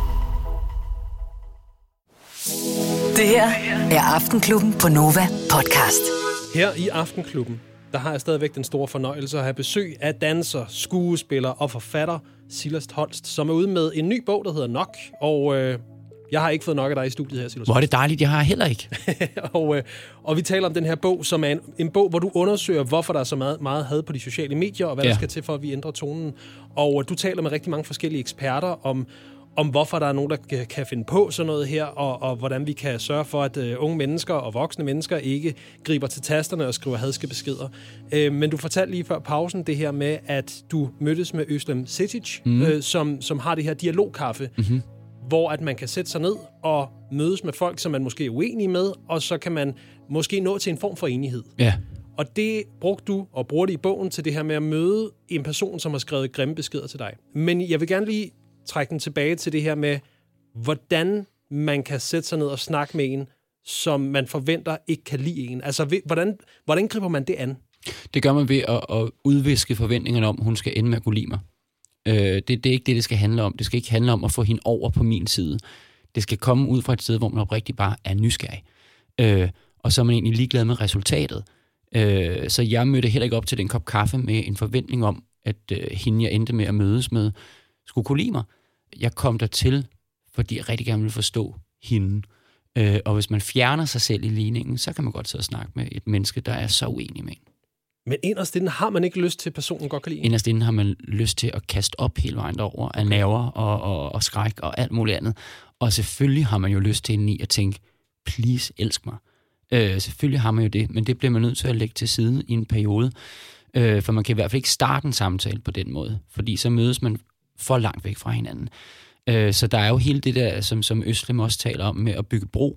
Det her er Aftenklubben på Nova podcast. Her i Aftenklubben, der har jeg stadigvæk den store fornøjelse at have besøg af danser, skuespiller og forfatter Silas Holst, som er ude med en ny bog, der hedder Nok. Og øh, jeg har ikke fået nok af dig i studiet her, Silas. Hvor er det dejligt, jeg har heller ikke. og, øh, og vi taler om den her bog, som er en, en bog, hvor du undersøger, hvorfor der er så meget, meget had på de sociale medier, og hvad ja. der skal til for, at vi ændrer tonen. Og øh, du taler med rigtig mange forskellige eksperter om, om hvorfor der er nogen, der kan finde på sådan noget her, og, og hvordan vi kan sørge for, at øh, unge mennesker og voksne mennesker ikke griber til tasterne og skriver hadske beskeder. Øh, men du fortalte lige før pausen det her med, at du mødtes med Özlem Cekic, mm. øh, som, som har det her dialogkaffe, mm-hmm. hvor at man kan sætte sig ned og mødes med folk, som man måske er uenig med, og så kan man måske nå til en form for enighed. Ja. Og det brugte du og bruger det i bogen til det her med at møde en person, som har skrevet grimme beskeder til dig. Men jeg vil gerne lige trække den tilbage til det her med, hvordan man kan sætte sig ned og snakke med en, som man forventer ikke kan lide en. Altså, hvordan, hvordan griber man det an? Det gør man ved at, at udviske forventningerne om, at hun skal ende med at kunne lide mig. Øh, det, det er ikke det, det skal handle om. Det skal ikke handle om at få hende over på min side. Det skal komme ud fra et sted, hvor man oprigtigt bare er nysgerrig. Øh, og så er man egentlig ligeglad med resultatet. Øh, så jeg mødte heller ikke op til den kop kaffe med en forventning om, at øh, hende, jeg endte med at mødes med, skulle kunne lide mig. Jeg kom dertil, fordi jeg rigtig gerne ville forstå hende. Øh, og hvis man fjerner sig selv i ligningen, så kan man godt sidde og snakke med et menneske, der er så uenig med en. Men inderst inden har man ikke lyst til, at personen godt kan lide en? Inderst inden har man lyst til at kaste op hele vejen derover af nerver og, og, og skræk og alt muligt andet. Og selvfølgelig har man jo lyst til indeni at tænke, please, elsk mig. Øh, selvfølgelig har man jo det, men det bliver man nødt til at lægge til side i en periode. Øh, for man kan i hvert fald ikke starte en samtale på den måde, fordi så mødes man for langt væk fra hinanden. Øh, så der er jo hele det der, som, som Özlem også taler om, med at bygge bro.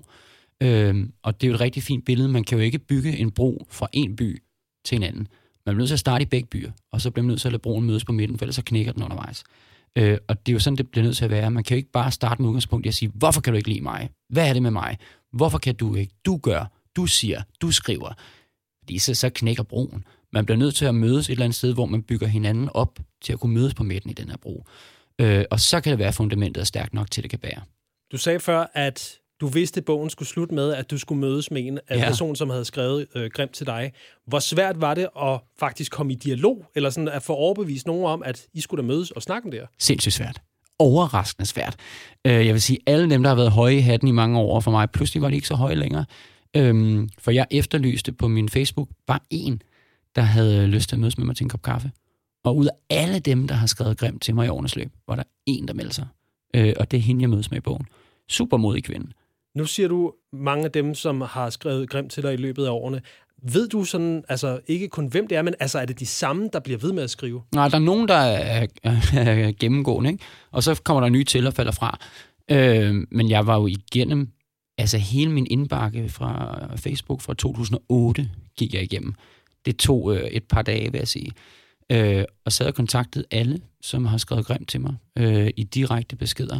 Øh, og det er jo et rigtig fint billede. Man kan jo ikke bygge en bro fra en by til en anden. Man bliver nødt til at starte i begge byer, og så bliver man nødt til at lade broen mødes på midten, for ellers så knækker den undervejs. Øh, og det er jo sådan, det bliver nødt til at være. Man kan jo ikke bare starte med udgangspunkt i at sige, hvorfor kan du ikke lide mig? Hvad er det med mig? Hvorfor kan du ikke? Du gør, du siger, du skriver. Fordi så, så knækker broen. Man bliver nødt til at mødes et eller andet sted, hvor man bygger hinanden op til at kunne mødes på midten i den her bro. Øh, og så kan det være, at fundamentet er stærkt nok til, det kan bære. Du sagde før, at du vidste, at bogen skulle slutte med, at du skulle mødes med en af ja. person, som havde skrevet øh, grimt til dig. Hvor svært var det at faktisk komme i dialog, eller sådan at få overbevist nogen om, at I skulle da mødes og snakke om det her? Sindssygt svært. Overraskende svært. Øh, jeg vil sige, alle dem, der har været høje i hatten i mange år for mig, pludselig var de ikke så høje længere. Øhm, for jeg efterlyste på min Facebook bare en, der havde lyst til at mødes med mig til en kop kaffe. Og ud af alle dem, der har skrevet grimt til mig i årenes løb, var der en, der meldte sig. Øh, og det er hende, jeg mødes med i bogen. Super modig kvinde. Nu siger du mange af dem, som har skrevet grimt til dig i løbet af årene. Ved du sådan, altså ikke kun hvem det er, men altså er det de samme, der bliver ved med at skrive? Nej, der er nogen, der er, er, er gennemgående, ikke? Og så kommer der nye til og falder fra. Øh, men jeg var jo igennem, altså hele min indbakke fra Facebook fra to tusind og otte gik jeg igennem. Det tog øh, et par dage, vil jeg sige. Øh, og så havde jeg kontaktet alle, som har skrevet grimt til mig øh, i direkte beskeder.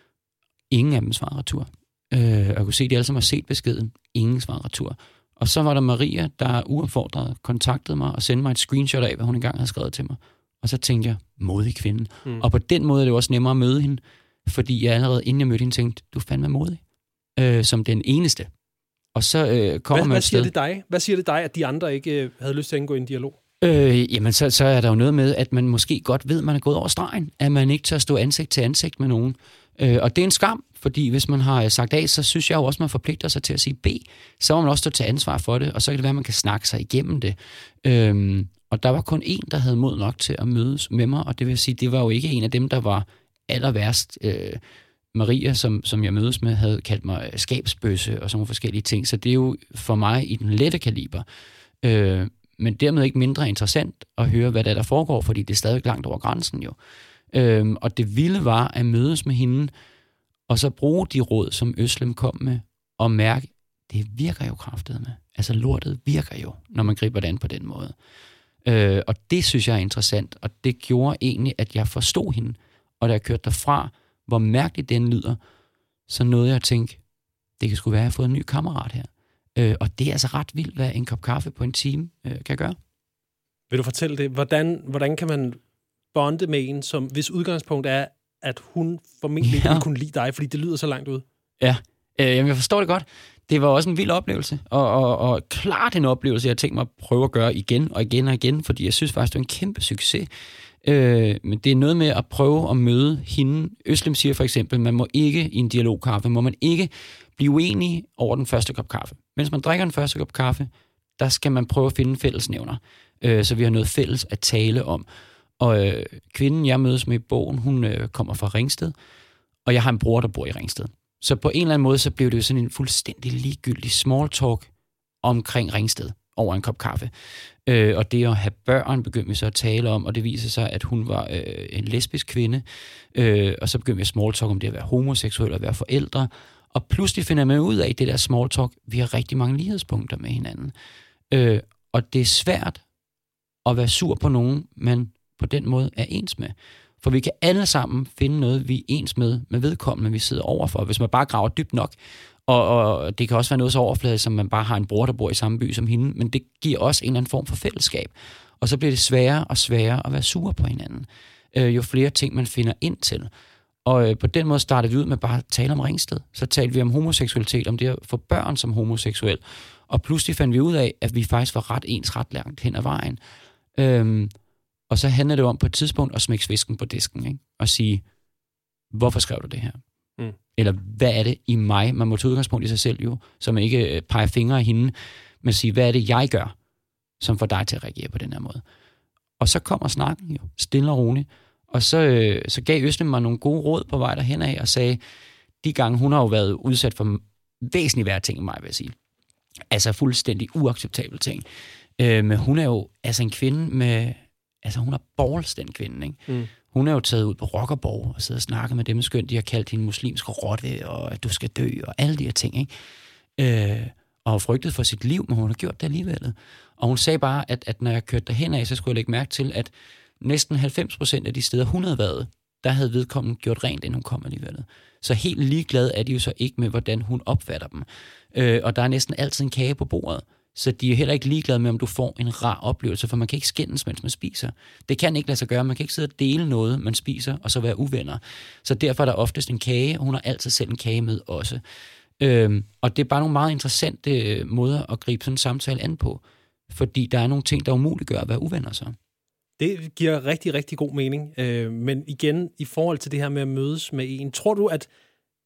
Ingen af dem svarede retur. Øh, jeg kunne se, at de alle sammen har set beskeden. Ingen svarede retur. Og så var der Maria, der uopfordret kontaktede mig og sendte mig et screenshot af, hvad hun engang havde skrevet til mig. Og så tænkte jeg, modig kvinde. Mm. Og på den måde er det også nemmere at møde hende, fordi jeg allerede inden jeg mødte hende tænkte, du er fandme modig. Øh, som den eneste. Og så øh, kommer hvad, man hvad siger det dig? Hvad siger det dig, at de andre ikke øh, havde lyst til at indgå i en dialog? Øh, jamen, så, så er der jo noget med, at man måske godt ved, at man er gået over stregen. At man ikke tør stå ansigt til ansigt med nogen. Øh, og det er en skam, fordi hvis man har sagt A, så synes jeg jo også, at man forpligter sig til at sige B. Så må man også stå til ansvar for det, og så kan det være, at man kan snakke sig igennem det. Øh, og der var kun en, der havde mod nok til at mødes med mig, og det vil sige, det var jo ikke en af dem, der var aller værst. Øh, Maria, som, som jeg mødes med, havde kaldt mig skabsbøsse og sådan nogle forskellige ting, så det er jo for mig i den lette kaliber. Øh, men dermed ikke mindre interessant at høre, hvad der, er, der foregår, fordi det er stadig langt over grænsen jo. Øh, og det vilde var at mødes med hende, og så bruge de råd, som Özlem kom med, og mærke, det virker jo kraftedeme. Altså lortet virker jo, når man griber det an på den måde. Øh, og det synes jeg er interessant, og det gjorde egentlig, at jeg forstod hende, og da jeg kørte derfra, hvor mærkeligt den lyder, så nåede jeg at tænke, det kan sgu være, at jeg har fået en ny kammerat her. Øh, og det er altså ret vildt, hvad en kop kaffe på en time øh, kan gøre. Vil du fortælle det? Hvordan, hvordan kan man bonde med en, som hvis udgangspunkt er, at hun formentlig ja. ikke kunne lide dig, fordi det lyder så langt ud? Ja, øh, jamen, jeg forstår det godt. Det var også en vild oplevelse, og, og, og klart en oplevelse, jeg tænkte mig at prøve at gøre igen og igen og igen, fordi jeg synes faktisk, det var en kæmpe succes. Øh, men det er noget med at prøve at møde hende. Özlem siger for eksempel, man må ikke i en dialogkaffe, må man ikke blive uenig over den første kop kaffe. Mens man drikker den første kop kaffe, der skal man prøve at finde en fællesnævner, øh, så vi har noget fælles at tale om. Og øh, kvinden, jeg mødes med i bogen, hun øh, kommer fra Ringsted, og jeg har en bror, der bor i Ringsted. Så på en eller anden måde, så blev det jo sådan en fuldstændig ligegyldig small talk omkring Ringsted over en kop kaffe. Øh, og det at have børn begyndte vi så at tale om, og det viser sig, at hun var øh, en lesbisk kvinde, øh, og så begyndte vi at small talk om det at være homoseksuel og være forældre, og pludselig finder man ud af, at det der small talk, vi har rigtig mange lighedspunkter med hinanden. Øh, og det er svært at være sur på nogen, man på den måde er ens med. For vi kan alle sammen finde noget, vi er ens med, med vedkommende, vi sidder overfor, hvis man bare graver dybt nok. Og, og det kan også være noget så overfladet, som man bare har en bror, der bor i samme by som hende, men det giver også en eller anden form for fællesskab. Og så bliver det sværere og sværere at være sur på hinanden, øh, jo flere ting man finder ind til. Og øh, på den måde startede vi ud med bare at tale om Ringsted. Så talte vi om homoseksualitet, om det at få børn som homoseksuel. Og pludselig fandt vi ud af, at vi faktisk var ret ens ret langt hen ad vejen. Øhm, og så handler det om på et tidspunkt at smække svisken på disken, ikke? Og sige, hvorfor skrev du det her? Mm. Eller hvad er det i mig? Man må tage udgangspunkt i sig selv jo, så man ikke peger fingre af hende, men sige, hvad er det, jeg gør, som får dig til at reagere på den her måde? Og så kommer snakken jo, stille og roligt. Og så, øh, så gav Özlem mig nogle gode råd på vej derhen af, og sagde, de gange, hun har jo været udsat for væsentligt værre ting end mig, vil jeg sige. Altså fuldstændig uacceptable ting. Øh, men hun er jo altså en kvinde med, altså hun er balls, den kvinde, ikke? Mm. Hun er jo taget ud på Rockerborg og siddet og snakket med dem, skønt de har kaldt hende muslimsk rotte, og at du skal dø, og alle de her ting, ikke? Øh, og har frygtet for sit liv, men hun har gjort det alligevel. Og hun sagde bare, at, at når jeg kørte derhen af, så skulle jeg lægge mærke til, at næsten halvfems procent af de steder, hun havde været, der havde vedkommende gjort rent, inden hun kom alligevel. Så helt ligeglad er de jo så ikke med, hvordan hun opfatter dem. Øh, og der er næsten altid en kage på bordet. Så de er heller ikke ligeglade med, om du får en rar oplevelse, for man kan ikke skændes, mens man spiser. Det kan ikke lade sig gøre. Man kan ikke sidde og dele noget, man spiser, og så være uvenner. Så derfor er der oftest en kage, og hun har altid selv en kage med også. Øhm, og det er bare nogle meget interessante måder at gribe sådan en samtale an på. Fordi der er nogle ting, der umuliggør at være uvenner så. Det giver rigtig, rigtig god mening. Øh, men igen, i forhold til det her med at mødes med en, tror du, at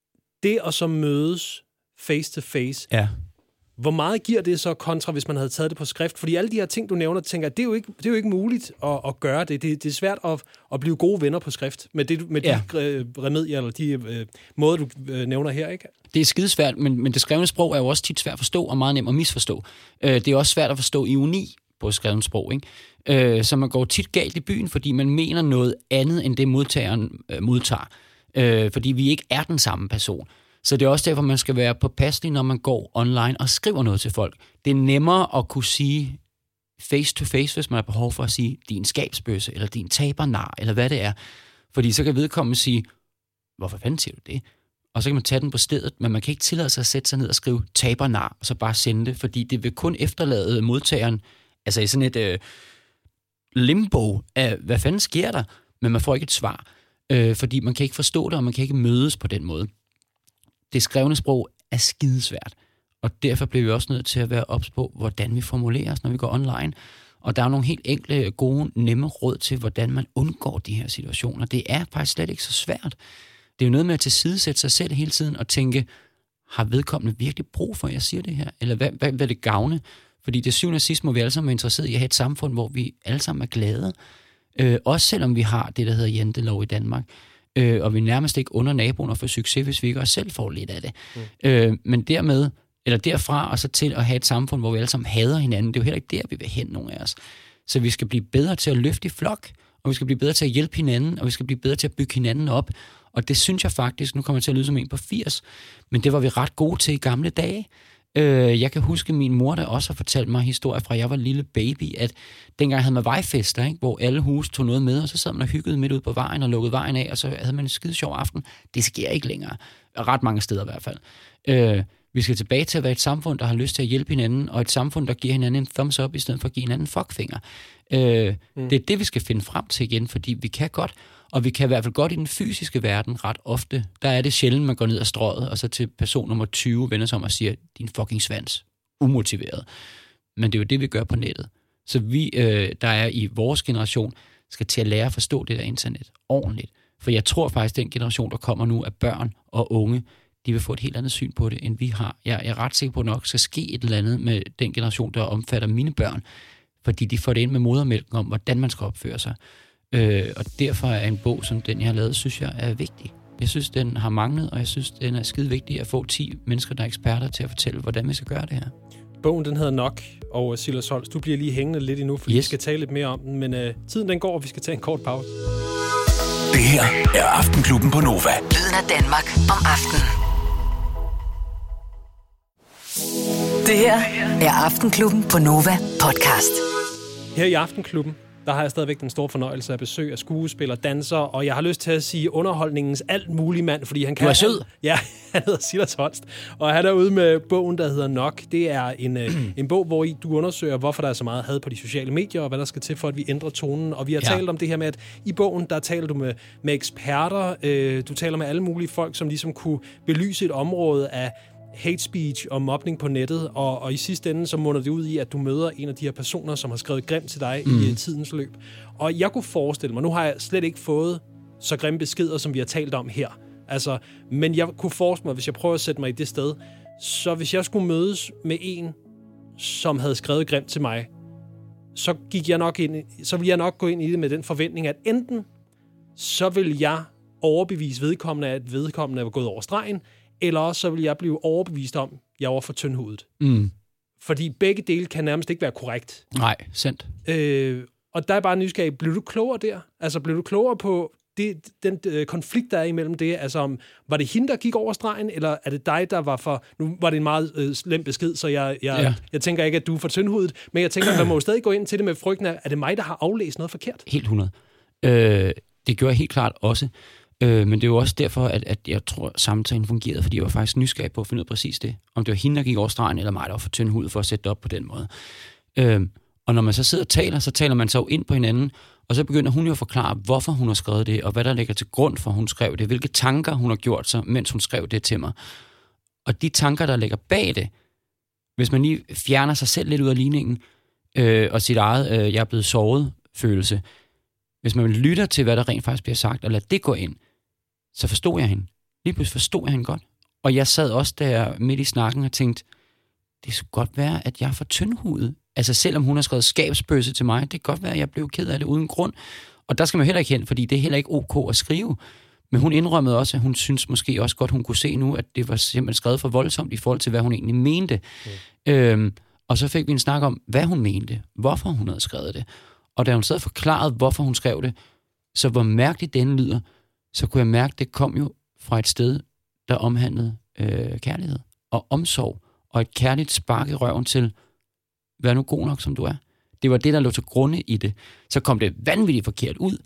det at så mødes face to face, ja. Hvor meget giver det så kontra, hvis man havde taget det på skrift? Fordi alle de her ting, du nævner, tænker, det er jo ikke, det er jo ikke muligt at, at gøre det. det. Det er svært at, at blive gode venner på skrift med, det, med ja. de øh, remedier, eller de øh, måder, du øh, nævner her, ikke? Det er skidesvært, men, men det skrevne sprog er jo også tit svært at forstå, og meget nemt at misforstå. Øh, det er også svært at forstå ironi på skrevet sprog, ikke? Øh, så man går tit galt i byen, fordi man mener noget andet, end det modtageren øh, modtager. Øh, fordi vi ikke er den samme person. Så det er også derfor, man skal være påpasselig, når man går online og skriver noget til folk. Det er nemmere at kunne sige face to face, hvis man har behov for at sige din skabsbøsse, eller din tabernar, eller hvad det er. Fordi så kan vedkommende sige, hvorfor fanden siger du det? Og så kan man tage den på stedet, men man kan ikke tillade sig at sætte sig ned og skrive tabernar, og så bare sende det, fordi det vil kun efterlade modtageren, altså i sådan et øh, limbo af, hvad fanden sker der? Men man får ikke et svar, øh, fordi man kan ikke forstå det, og man kan ikke mødes på den måde. Det skrevne sprog er skidesvært, og derfor bliver vi også nødt til at være ops på, hvordan vi formulerer os, når vi går online. Og der er nogle helt enkle, gode, nemme råd til, hvordan man undgår de her situationer. Det er faktisk slet ikke så svært. Det er jo noget med at tilsidesætte sig selv hele tiden og tænke, har vedkommende virkelig brug for, at jeg siger det her? Eller hvad, hvad vil det gavne? Fordi det syvende og sidst må vi alle sammen være interesseret i at have et samfund, hvor vi alle sammen er glade. Øh, også selvom vi har det, der hedder jantelov i Danmark. Øh, og vi nærmest ikke under naboen og får succes, hvis vi ikke også selv får lidt af det. Mm. Øh, men dermed, eller derfra og så til at have et samfund, hvor vi alle sammen hader hinanden, det er jo heller ikke der, vi vil hen, nogen af os. Så vi skal blive bedre til at løfte i flok, og vi skal blive bedre til at hjælpe hinanden, og vi skal blive bedre til at bygge hinanden op. Og det synes jeg faktisk, nu kommer jeg til at lyde som en på firs, men det var vi ret gode til i gamle dage. Øh, jeg kan huske, min mor, der også har fortalt mig historier fra, jeg var lille baby, at dengang havde man vejfester, ikke, hvor alle huse tog noget med, og så sad man og hyggede midt ude på vejen og lukkede vejen af, og så havde man en skide sjov aften. Det sker ikke længere. Ret mange steder i hvert fald. Øh, vi skal tilbage til at være et samfund, der har lyst til at hjælpe hinanden, og et samfund, der giver hinanden en thumbs up, i stedet for at give hinanden en fuckfinger. Øh, mm. Det er det, vi skal finde frem til igen, fordi vi kan godt, og vi kan i hvert fald godt i den fysiske verden ret ofte. Der er det sjældent, man går ned ad strøget, og så til person nummer tyve vender sig om og siger, din fucking svans. Umotiveret. Men det er jo det, vi gør på nettet. Så vi, øh, der er i vores generation, skal til at lære at forstå det der internet ordentligt. For jeg tror faktisk, den generation, der kommer nu af børn og unge, de vil få et helt andet syn på det, end vi har. Jeg er ret sikker på, at nok skal ske et eller andet med den generation, der omfatter mine børn, fordi de får det ind med modermælken om, hvordan man skal opføre sig. Øh, og derfor er en bog som den, jeg har lavet, synes jeg er vigtig. Jeg synes, den har manglet, og jeg synes, den er skide vigtig at få ti mennesker, der er eksperter til at fortælle, hvordan vi skal gøre det her. Bogen, den hedder Nok, og Silas Holst, du bliver lige hængende lidt endnu, fordi yes. vi skal tale lidt mere om den, men øh, tiden den går, og vi skal tage en kort pause. Det her er Aftenklubben på Nova. Lyden af Danmark om aftenen. Det her er Aftenklubben på Nova podcast. Her i Aftenklubben, der har jeg stadigvæk den store fornøjelse af besøg af skuespiller, danser, og jeg har lyst til at sige underholdningens alt mulig mand, fordi han kan... Du er sød. Ja, han hedder Silas Holst, og han er ude med bogen, der hedder Nok. Det er en, en bog, hvor du undersøger, hvorfor der er så meget had på de sociale medier, og hvad der skal til for, at vi ændrer tonen. Og vi har ja. talt om det her med, at i bogen, der taler du med, med eksperter, øh, du taler med alle mulige folk, som ligesom kunne belyse et område af hate speech og mobning på nettet, og, og i sidste ende så munder det ud i, at du møder en af de her personer, som har skrevet grimt til dig mm. i tidens løb. Og jeg kunne forestille mig, nu har jeg slet ikke fået så grimme beskeder, som vi har talt om her, altså, men jeg kunne forestille mig, hvis jeg prøver at sætte mig i det sted, så hvis jeg skulle mødes med en, som havde skrevet grimt til mig, så gik jeg nok ind, så ville jeg nok gå ind i det med den forventning, at enten så vil jeg overbevise vedkommende, at vedkommende er gået over stregen, eller også så vil jeg blive overbevist om, at jeg var for tyndhudet. Mm. Fordi begge dele kan nærmest ikke være korrekt. Nej, sandt. Øh, og der er bare nysgerrig. Blev du klogere der? Altså, blev du klogere på det, den øh, konflikt, der er imellem det? Altså, om, var det hende, der gik over stregen, eller er det dig, der var for... Nu var det en meget øh, slem besked, så jeg, jeg, ja. jeg tænker ikke, at du er for tyndhudet, men jeg tænker, at man må jo stadig gå ind til det med frygten af, er det mig, der har aflæst noget forkert? Helt hundrede. Øh, det gjorde jeg helt klart også. Øh, men det er jo også derfor, at, at jeg tror, samtalen fungerede, fordi jeg var faktisk nysgerrig på at finde ud af præcis det. Om det var hende, der gik over stregen, eller mig, der var for tynd hud for at sætte det op på den måde. Øh, og når man så sidder og taler, så taler man så jo ind på hinanden, og så begynder hun jo at forklare, hvorfor hun har skrevet det, og hvad der ligger til grund for, at hun skrev det, hvilke tanker hun har gjort sig, mens hun skrev det til mig. Og de tanker, der ligger bag det, hvis man lige fjerner sig selv lidt ud af ligningen, øh, og sit eget, øh, jeg er blevet såret følelse, hvis man lytter til, hvad der rent faktisk bliver sagt, og lader det gå ind, så forstod jeg hende. Lige pludselig forstod jeg hende godt. Og jeg sad også der midt i snakken og tænkte, det skulle godt være, at jeg er for tyndhudet. Altså selvom hun har skrevet skabsbøsse til mig, det kan godt være, at jeg blev ked af det uden grund. Og der skal man heller ikke hen, fordi det er heller ikke ok at skrive. Men hun indrømmede også, at hun synes måske også godt, hun kunne se nu, at det var simpelthen skrevet for voldsomt i forhold til, hvad hun egentlig mente. Mm. Øhm, og så fik vi en snak om, hvad hun mente, hvorfor hun havde skrevet det. Og da hun sad og forklarede, hvorfor hun skrev det, så hvor mærkeligt den lyder, så kunne jeg mærke, at det kom jo fra et sted, der omhandlede øh, kærlighed og omsorg, og et kærligt spark i røven til, vær nu god nok, som du er. Det var det, der lå til grunde i det. Så kom det vanvittigt forkert ud,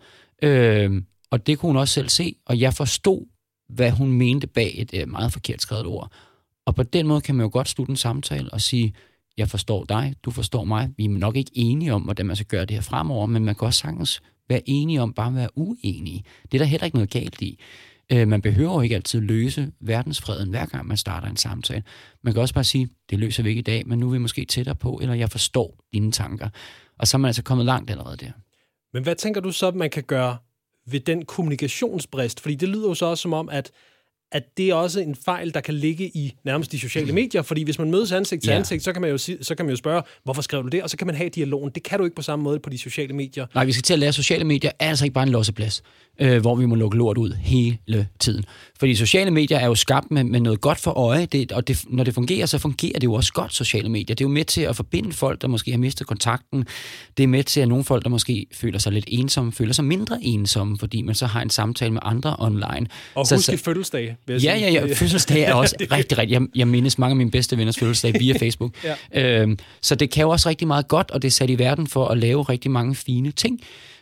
øh, og det kunne hun også selv se, og jeg forstod, hvad hun mente bag et øh, meget forkert skrevet ord. Og på den måde kan man jo godt slutte en samtale og sige, jeg forstår dig, du forstår mig, vi er nok ikke enige om, hvordan man skal gøre det her fremover, men man kan også sagtens være enige om bare at være uenige. Det er der heller ikke noget galt i. Øh, man behøver jo ikke altid løse verdensfreden, hver gang man starter en samtale. Man kan også bare sige, det løser vi ikke i dag, men nu er vi måske tættere på, eller jeg forstår dine tanker. Og så er man altså kommet langt allerede der. Men hvad tænker du så, man kan gøre ved den kommunikationsbrist? Fordi det lyder jo så også som om, at, at det er også en fejl, der kan ligge i nærmest de sociale medier, fordi hvis man mødes ansigt til Ja. ansigt, så kan, man jo, så kan man jo spørge, hvorfor skrev du det, og så kan man have dialogen. Det kan du ikke på samme måde på de sociale medier. Nej, vi skal til at lære, at sociale medier er altså ikke bare en losseplads, øh, hvor vi må lukke lort ud hele tiden. Fordi sociale medier er jo skabt med, med noget godt for øje, det, og det, når det fungerer, så fungerer det jo også godt, sociale medier. Det er jo med til at forbinde folk, der måske har mistet kontakten. Det er med til, at nogle folk, der måske føler sig lidt ensomme, føler sig mindre ensomme, fordi man så har en samtale med andre online. Og så, husk så, i fødselsdage, vil jeg ja, sige. ja, ja. Fødselsdag er også rigtig, rigtig. Jeg, jeg mindes mange af mine bedste venners fødselsdag via Facebook. ja. øhm, så det kan jo også rigtig meget godt, og det er sat i verden for at lave rigtig mange fine ting.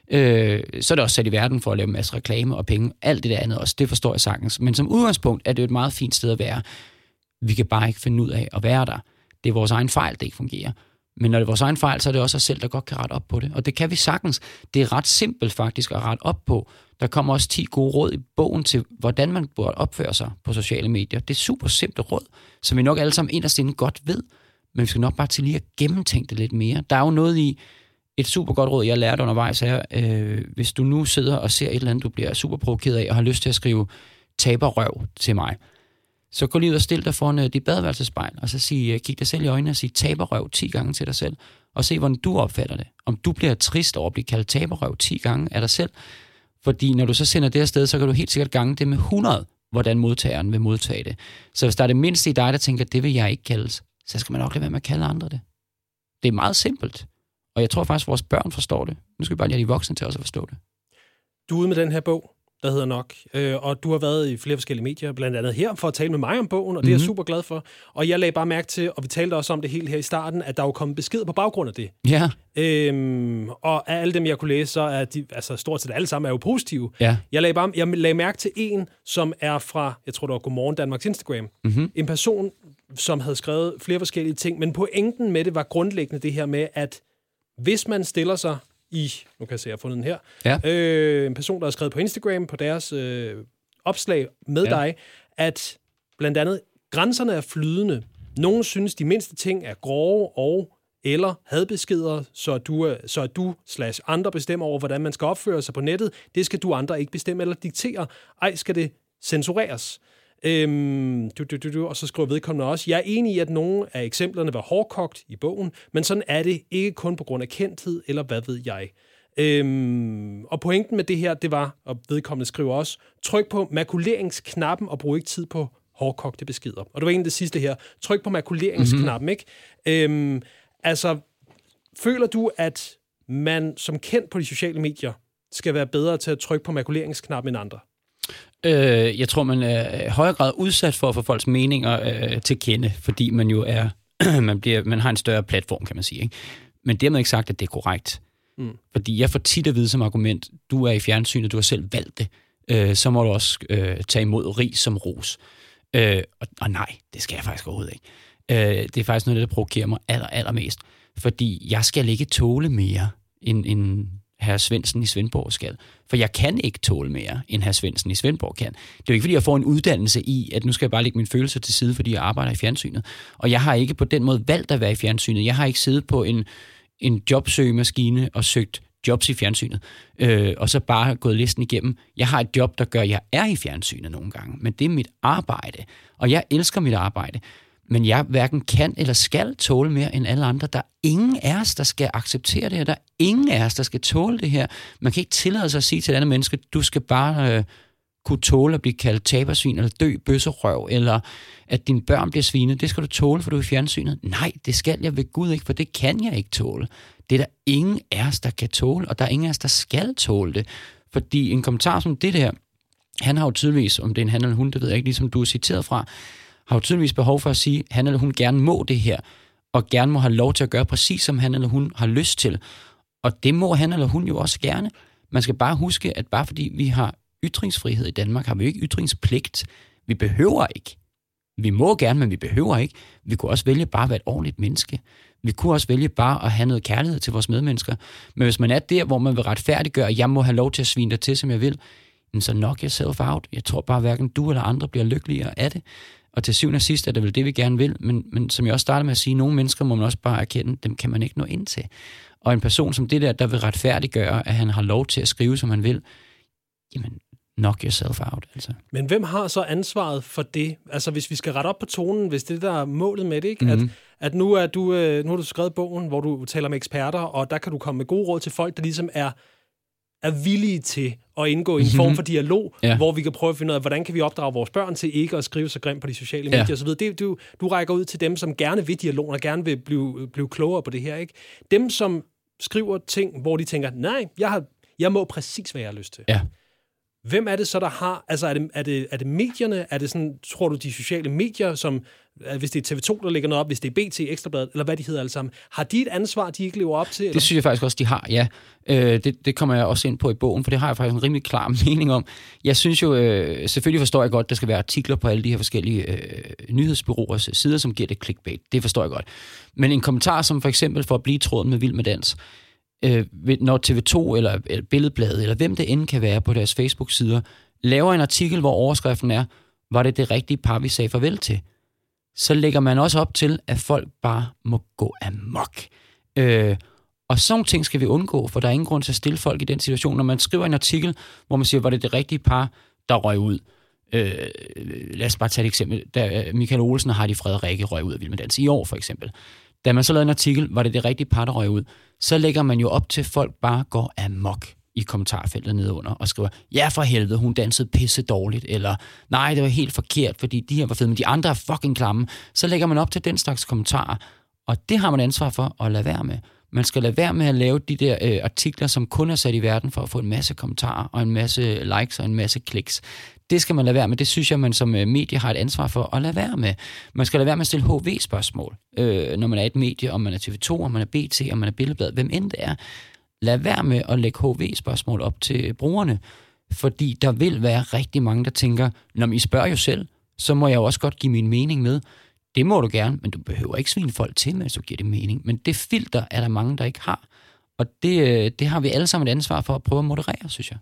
Øh, så er det også sat i verden for at lave en masse reklame og penge. Alt det der andet også, det forstår jeg sagtens. Men som udgangspunkt er det jo et meget fint sted at være. Vi kan bare ikke finde ud af at være der. Det er vores egen fejl, det ikke fungerer. Men når det er vores egen fejl, så er det også os selv, der godt kan rette op på det. Og det kan vi sagtens. Det er ret simpelt faktisk at rette op på. Der kommer også ti gode råd i bogen til, hvordan man burde opføre sig på sociale medier. Det er super simple råd, som vi nok alle sammen inderst inde godt ved. Men vi skal nok bare til lige at gennemtænke det lidt mere. Der er jo noget i et super godt råd, jeg lærte undervejs her. Øh, hvis du nu sidder og ser et eller andet, du bliver super provokeret af, og har lyst til at skrive taberrøv til mig, så gå lige ud og stil dig foran dit badeværelsespejl, og så sig, kig dig selv i øjnene og sig taberrøv ti gange til dig selv, og se, hvordan du opfatter det. Om du bliver trist over at blive kaldt taberrøv ti gange af dig selv. Fordi når du så sender det afsted, så kan du helt sikkert gange det med hundrede, hvordan modtageren vil modtage det. Så hvis der er det mindste i dig, der tænker, det vil jeg ikke kaldes, så skal man nok lade være med at kalde andre det. Det er meget simpelt. Og jeg tror faktisk, at vores børn forstår det. Nu skal vi bare lige have de voksne til også at forstå det. Du er ude med den her bog, der hedder Nok, øh, og du har været i flere forskellige medier, blandt andet her, for at tale med mig om bogen, og det mm-hmm. er jeg super glad for. Og jeg lagde bare mærke til, og vi talte også om det helt her i starten, at der er jo kommet besked på baggrund af det. Ja. Øhm, og af alle dem, jeg kunne læse, så er de, altså stort set alle sammen er jo positive. Ja. Jeg lagde, bare, jeg lagde mærke til en, som er fra, jeg tror det var Godmorgen Danmarks Instagram. Mm-hmm. En person, som havde skrevet flere forskellige ting, men pointen med det var grundlæggende det her med, at hvis man stiller sig i, nu kan jeg se, jeg har fundet den her, ja. øh, en person, der har skrevet på Instagram, på deres øh, opslag med ja. dig, at blandt andet, grænserne er flydende. Nogle synes, de mindste ting er grove og eller hadbeskeder, så du, så du slash andre bestemmer over, hvordan man skal opføre sig på nettet. Det skal du andre ikke bestemme eller diktere. Ej, skal det censureres. Øhm, du, du, du, du, og så skriver vedkommende også, jeg er enig i, at nogle af eksemplerne var hårdkogt i bogen, men sådan er det ikke kun på grund af kendthed, eller hvad ved jeg. Øhm, og pointen med det her, det var, og vedkommende skriver også, tryk på makuleringsknappen og brug ikke tid på hårdkogte beskeder. Og det var egentlig det sidste her. Tryk på makuleringsknappen, mm-hmm. ikke? Øhm, altså, føler du, at man som kendt på de sociale medier skal være bedre til at trykke på makuleringsknappen end andre? Øh, jeg tror, man er i højere grad udsat for at få folks meninger øh, til kende, fordi man jo er, man, bliver, man har en større platform, kan man sige. Ikke? Men dermed ikke sagt, at det er korrekt. Mm. Fordi jeg får tit at vide som argument, du er i fjernsynet, du har selv valgt det, øh, så må du også øh, tage imod ris som ros. Øh, og, og nej, det skal jeg faktisk overhovedet ikke. Øh, det er faktisk noget, der provokerer mig aller, allermest. Fordi jeg skal ikke tåle mere end, end hr. Svendsen i Svendborg skal. For jeg kan ikke tåle mere, end hr. Svendsen i Svendborg kan. Det er jo ikke, fordi jeg får en uddannelse i, at nu skal jeg bare lægge mine følelser til side, fordi jeg arbejder i fjernsynet. Og jeg har ikke på den måde valgt at være i fjernsynet. Jeg har ikke siddet på en, en jobsøgemaskine og søgt jobs i fjernsynet, øh, og så bare gået listen igennem. Jeg har et job, der gør, at jeg er i fjernsynet nogle gange, men det er mit arbejde, og jeg elsker mit arbejde. Men jeg hverken kan eller skal tåle mere end alle andre. Der er ingen af os, der skal acceptere det her. Der er ingen af os, der skal tåle det her. Man kan ikke tillade sig at sige til et andet menneske, du skal bare øh, kunne tåle at blive kaldt tabersvin, eller dø bøsserøv, eller at dine børn bliver svinet. Det skal du tåle, for du er i fjernsynet. Nej, det skal jeg ved Gud ikke, for det kan jeg ikke tåle. Det er der ingen af os, der kan tåle, og der er ingen af os, der skal tåle det. Fordi en kommentar som det der, han har jo tydeligvis, om det er en han eller hun, det ved jeg ikke, ligesom du er citeret fra, har jo tydeligvis behov for at sige, at han eller hun gerne må det her, og gerne må have lov til at gøre præcis, som han eller hun har lyst til. Og det må han eller hun jo også gerne. Man skal bare huske, at bare fordi vi har ytringsfrihed i Danmark, har vi jo ikke ytringspligt. Vi behøver ikke. Vi må gerne, men vi behøver ikke. Vi kunne også vælge bare at være et ordentligt menneske. Vi kunne også vælge bare at have noget kærlighed til vores medmennesker. Men hvis man er der, hvor man vil retfærdiggøre, at jeg må have lov til at svine dig til, som jeg vil, så knock yourself out. Jeg tror bare, hverken du eller andre bliver lykkeligere af det. Og til syvende og sidst er det vel det, vi gerne vil. Men, men som jeg også startede med at sige, nogle mennesker må man også bare erkende, dem kan man ikke nå ind til. Og en person som det der, der vil retfærdiggøre, at han har lov til at skrive, som han vil, jamen, knock yourself out. Altså. Men hvem har så ansvaret for det? Altså, hvis vi skal rette op på tonen, hvis det er der er målet med det, ikke? Mm-hmm. At, at nu, er du, øh, nu har du skrevet bogen, hvor du taler med eksperter, og der kan du komme med gode råd til folk, der ligesom er, er villige til at indgå i en mm-hmm. form for dialog, ja. hvor vi kan prøve at finde ud af, hvordan kan vi opdrage vores børn til ikke at skrive så grimt på de sociale medier ja. osv. Det, du, du rækker ud til dem, som gerne vil dialog, og gerne vil blive, blive klogere på det her, ikke? Dem, som skriver ting, hvor de tænker, nej, jeg, har, jeg må præcis, hvad jeg har lyst til. Ja. Hvem er det så, der har... Altså, er det, er det, er det medierne? Er det sådan, tror du, de sociale medier, som... Hvis det er T V to, der lægger noget op, hvis det er B T, Ekstrabladet, eller hvad de hedder alle sammen, har de et ansvar, de ikke lever op til? Eller? Det synes jeg faktisk også, de har, ja. Øh, det, det kommer jeg også ind på i bogen, for det har jeg faktisk en rimelig klar mening om. Jeg synes jo... Øh, selvfølgelig forstår jeg godt, at der skal være artikler på alle de her forskellige øh, nyhedsbureaus sider, som giver det clickbait. Det forstår jeg godt. Men en kommentar, som for eksempel for at blive tråden med Vild med Dans, Øh, når T V to eller, eller Billedbladet, eller hvem det end kan være på deres Facebook-sider, laver en artikel, hvor overskriften er, var det det rigtige par, vi sagde farvel til, så lægger man også op til, at folk bare må gå amok. Øh, og sådan nogle ting skal vi undgå, for der er ingen grund til at stille folk i den situation. Når man skriver en artikel, hvor man siger, var det det rigtige par, der røg ud. Øh, lad os bare tage et eksempel. Da Michael Olsen og Heidi Frederikke røg ud af Vild med Dans i år, for eksempel. Da man så lavede en artikel, var det det rigtige par, der røg ud, så lægger man jo op til, at folk bare går amok i kommentarfeltet nedenunder og skriver, ja for helvede, hun dansede pisse dårligt, eller nej, det var helt forkert, fordi de her var fede, men de andre er fucking klamme. Så lægger man op til den slags kommentarer, og det har man ansvar for at lade være med. Man skal lade være med at lave de der øh, artikler, som kun er sat i verden for at få en masse kommentarer, og en masse likes og en masse kliks. Det skal man lade være med. Det synes jeg, man som medie har et ansvar for at lade være med. Man skal lade være med at stille H V-spørgsmål, øh, når man er et medie, om man er T V to, om man er B T, om man er Billedbladet, hvem end det er. Lad være med at lægge H V-spørgsmål op til brugerne, fordi der vil være rigtig mange, der tænker, når I spørger jo selv, så må jeg jo også godt give min mening med. Det må du gerne, men du behøver ikke svine folk til, mens du giver det mening. Men det filter er der mange, der ikke har. Og det, det har vi alle sammen et ansvar for at prøve at moderere, synes jeg.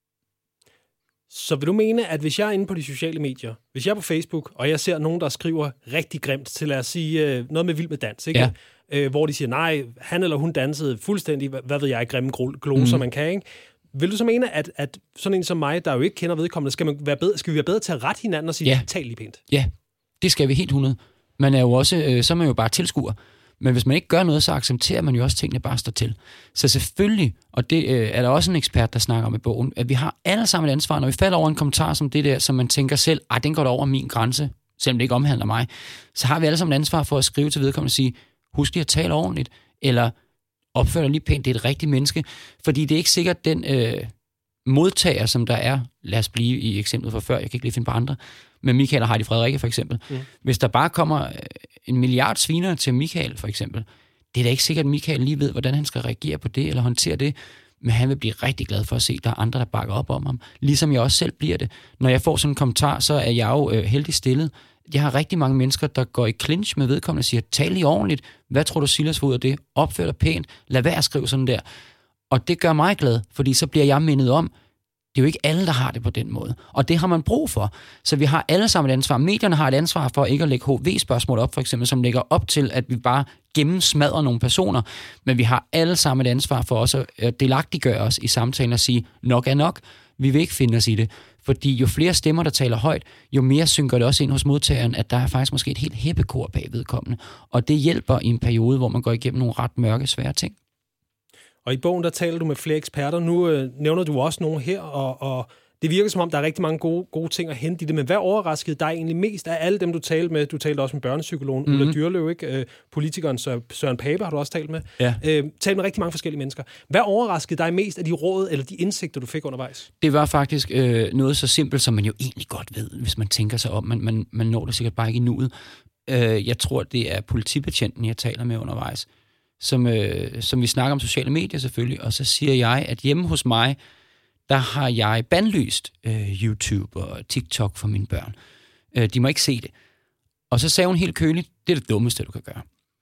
Så vil du mene, at hvis jeg er inde på de sociale medier, hvis jeg er på Facebook, og jeg ser nogen, der skriver rigtig grimt til, lad os sige, noget med Vild med Dans, ikke? Ja. Øh, hvor de siger, nej, han eller hun dansede fuldstændig, hvad ved jeg, grimme gloser, mm. man kan, ikke? Vil du så mene, at, at sådan en som mig, der jo ikke kender vedkommende, skal, man være bedre, skal vi være bedre til at rette hinanden og sige, ja. tal lige pænt? Ja, det skal vi helt hundrede. Man er jo også, øh, så er man jo bare tilskuer. Men hvis man ikke gør noget, så accepterer man jo også tingene bare står til. Så selvfølgelig, og det øh, er der også en ekspert, der snakker om i bogen, at vi har alle sammen et ansvar, når vi falder over en kommentar som det der, som man tænker selv, ej, den går da over min grænse, selvom det ikke omhandler mig, så har vi alle sammen et ansvar for at skrive til vedkommende og sige, husk lige at tale ordentligt, eller opfør dig lige pænt, det er et rigtigt menneske, fordi det er ikke sikkert den øh, modtager, som der er, lad os blive i eksemplet fra før, jeg kan ikke lige finde på andre, med Michael og Heidi Frederikke for eksempel. Mm. Hvis der bare kommer en milliard sviner til Michael for eksempel, det er da ikke sikkert, at Michael lige ved, hvordan han skal reagere på det, eller håndtere det, men han vil blive rigtig glad for at se, at der er andre, der bakker op om ham. Ligesom jeg også selv bliver det. Når jeg får sådan en kommentar, så er jeg jo øh, heldig stillet. Jeg har rigtig mange mennesker, der går i clinch med vedkommende og siger, tal lige ordentligt. Hvad tror du, Silas får ud af det? Opfør dig pænt. Lad være at skrive sådan der. Og det gør mig glad, fordi så bliver jeg mindet om, det er jo ikke alle, der har det på den måde. Og det har man brug for. Så vi har alle sammen et ansvar. Medierne har et ansvar for ikke at lægge H V-spørgsmål op, for eksempel, som lægger op til, at vi bare gennemsmadrer nogle personer. Men vi har alle sammen et ansvar for også at delagtiggøre os i samtalen og sige, nok er nok. Vi vil ikke finde os i det. Fordi jo flere stemmer, der taler højt, jo mere synker det også ind hos modtageren, at der er faktisk måske et helt heppekor bag vedkommende. Og det hjælper i en periode, hvor man går igennem nogle ret mørke, svære ting. Og i bogen, der taler du med flere eksperter. Nu øh, nævner du også nogle her, og, og det virker som om, der er rigtig mange gode, gode ting at hente i det. Men hvad overraskede dig egentlig mest af alle dem, du talte med? Du talte også med børnepsykologen mm-hmm. Ulla Dyrløv, ikke? Øh, politikeren Søren Pape har du også talt med. Ja. Øh, talt med rigtig mange forskellige mennesker. Hvad overraskede dig mest af de råd eller de indsigter, du fik undervejs? Det var faktisk øh, noget så simpelt, som man jo egentlig godt ved, hvis man tænker sig om. Man, man, man når det sikkert bare ikke i nuet. Øh, jeg tror, det er politibetjenten, jeg taler med undervejs. Som, øh, som vi snakker om sociale medier selvfølgelig, og så siger jeg, at hjemme hos mig, der har jeg bandlyst øh, YouTube og TikTok for mine børn. Øh, de må ikke se det. Og så sagde hun helt køligt, det er det dummeste, du kan gøre.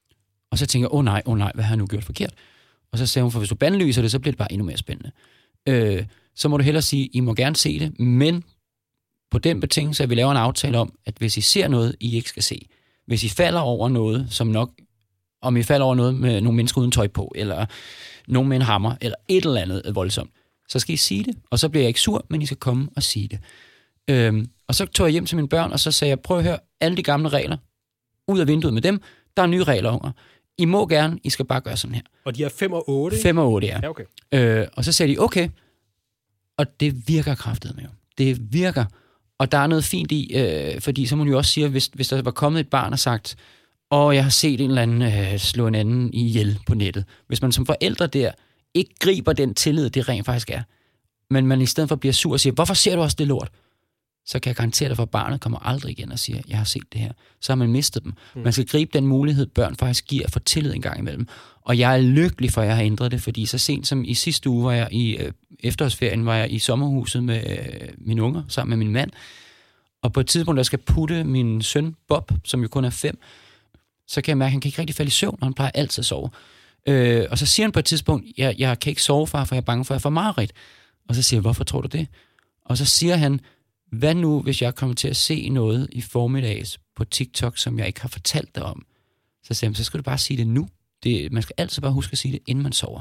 Og så tænker jeg, åh oh, nej, åh oh, nej, hvad har jeg nu gjort forkert? Og så sagde hun, for hvis du bandlyser det, så bliver det bare endnu mere spændende. Øh, så må du hellere sige, I må gerne se det, men på den betingelse, at vi laver en aftale om, at hvis I ser noget, I ikke skal se, hvis I falder over noget, som nok om I falder over noget med nogle mennesker uden tøj på, eller nogen med en hammer, eller et eller andet voldsomt, så skal I sige det. Og så bliver jeg ikke sur, men I skal komme og sige det. Øhm, og så tog jeg hjem til mine børn, og så sagde jeg, prøv at høre, alle de gamle regler, ud af vinduet med dem, der er nye regler, unger. I må gerne, I skal bare gøre sådan her. Og de er fem og otte? fem og otte, ja. Ja, okay. Øh, og så sagde de, okay. Og det virker kraftigt med jo. Det virker. Og der er noget fint i, øh, fordi så må man jo også sige, hvis, hvis der var kommet et barn og sagt, åh, jeg har set en eller anden øh, slå en anden ihjel på nettet. Hvis man som forældre der ikke griber den tillid, det rent faktisk er, men man i stedet for bliver sur og siger, hvorfor ser du også det lort? Så kan jeg garantere dig for, at barnet kommer aldrig igen og siger, jeg har set det her. Så har man mistet dem. Mm. Man skal gribe den mulighed, børn faktisk giver for tillid en gang imellem. Og jeg er lykkelig for, at jeg har ændret det, fordi så sent som i sidste uge var jeg i øh, efterårsferien, var jeg i sommerhuset med øh, mine unger, sammen med min mand. Og på et tidspunkt, der skal putte min søn Bob, som jo kun er fem, så kan jeg mærke, at han kan ikke rigtig falde i søvn, og han plejer altid at sove. Øh, og så siger han på et tidspunkt, jeg, jeg kan ikke sove, far, for jeg er bange for, at jeg får mareridt. Og så siger jeg, hvorfor tror du det? Og så siger han, hvad nu, hvis jeg kommer til at se noget i formiddags på TikTok, som jeg ikke har fortalt dig om? Så siger jeg, så skal du bare sige det nu. Det, man skal altid bare huske at sige det, inden man sover.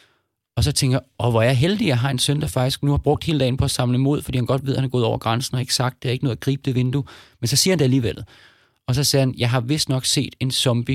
Og så tænker jeg, åh, hvor er jeg heldig, at jeg har en søn, der faktisk nu har brugt hele dagen på at samle mod, fordi han godt ved, at han er gået over grænsen og ikke sagt, det er ikke noget at gribe det vindue. Men så siger han det alligevel. Og så siger han, jeg har vist nok set en zombie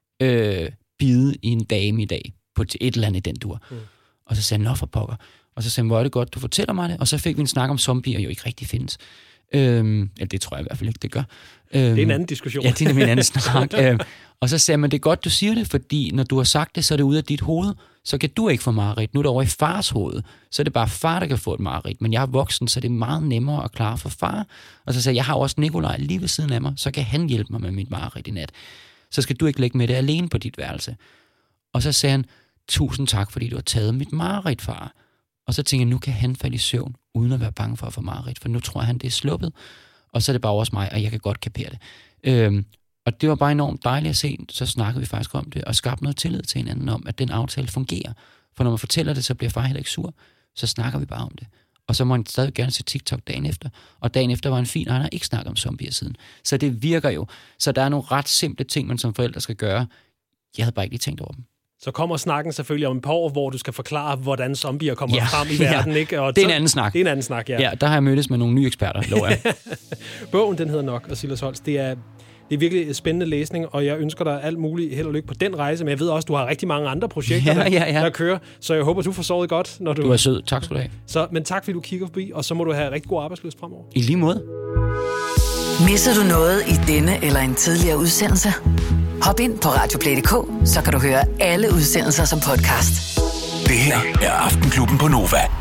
øh, bide i en dame i dag, på et eller andet i den dur. Mm. Og så siger han, nå for pokker. Og så sagde han, hvor er det godt, du fortæller mig det. Og så fik vi en snak om zombier, jo ikke rigtig findes. Øhm, ja, det tror jeg i hvert fald ikke, det gør. Øhm, det er en anden diskussion. Ja, det er en anden snak. øhm, og så sagde man, det er godt, du siger det, fordi når du har sagt det, så er det ude af dit hoved. Så kan du ikke få mareridt. Nu er det over i fars hoved. Så er det bare far, der kan få et mareridt. Men jeg er voksen, så det er meget nemmere at klare for far. Og så sagde jeg, jeg har også Nikolaj lige ved siden af mig, så kan han hjælpe mig med mit mareridt i nat. Så skal du ikke ligge med det alene på dit værelse. Og så sagde han, tusind tak, fordi du har taget mit mareridt, far. Og så tænker jeg, nu kan han falde i søvn, uden at være bange for at få mareridt, for nu tror jeg, han det er sluppet. Og så er det bare også mig, og jeg kan godt kapere det. Øhm, og det var bare enormt dejligt at se, så snakkede vi faktisk om det, og skabte noget tillid til hinanden om, at den aftale fungerer. For når man fortæller det, så bliver far heller ikke sur, så snakker vi bare om det. Og så må han stadig gerne se TikTok dagen efter. Og dagen efter var han fin, og han har ikke snakket om zombier siden. Så det virker jo. Så der er nogle ret simple ting, man som forældre skal gøre. Jeg havde bare ikke lige tænkt over dem. Så kommer snakken selvfølgelig om et par år, hvor du skal forklare, hvordan zombier kommer ja, frem i verden. Ja. Ikke? Og det er så, en anden snak. Det er en anden snak, ja. Ja, der har jeg mødtes med nogle nye eksperter, lover jeg. Bogen, den hedder Nok, og Silas Holst. Det er, det er virkelig spændende læsning, og jeg ønsker dig alt muligt held og lykke på den rejse, men jeg ved også, du har rigtig mange andre projekter, ja, ja, ja. Der, der kører, så jeg håber, du får sovet godt. Når du... du er sød. Tak skal du have. Så, men tak, fordi du kigger forbi, og så må du have rigtig god arbejdsløs fremover. I lige måde. Misser du noget i denne eller en tidligere udsendelse? Hop ind på radioplay punktum d k, så kan du høre alle udsendelser som podcast. Det her er Aftenklubben på Nova.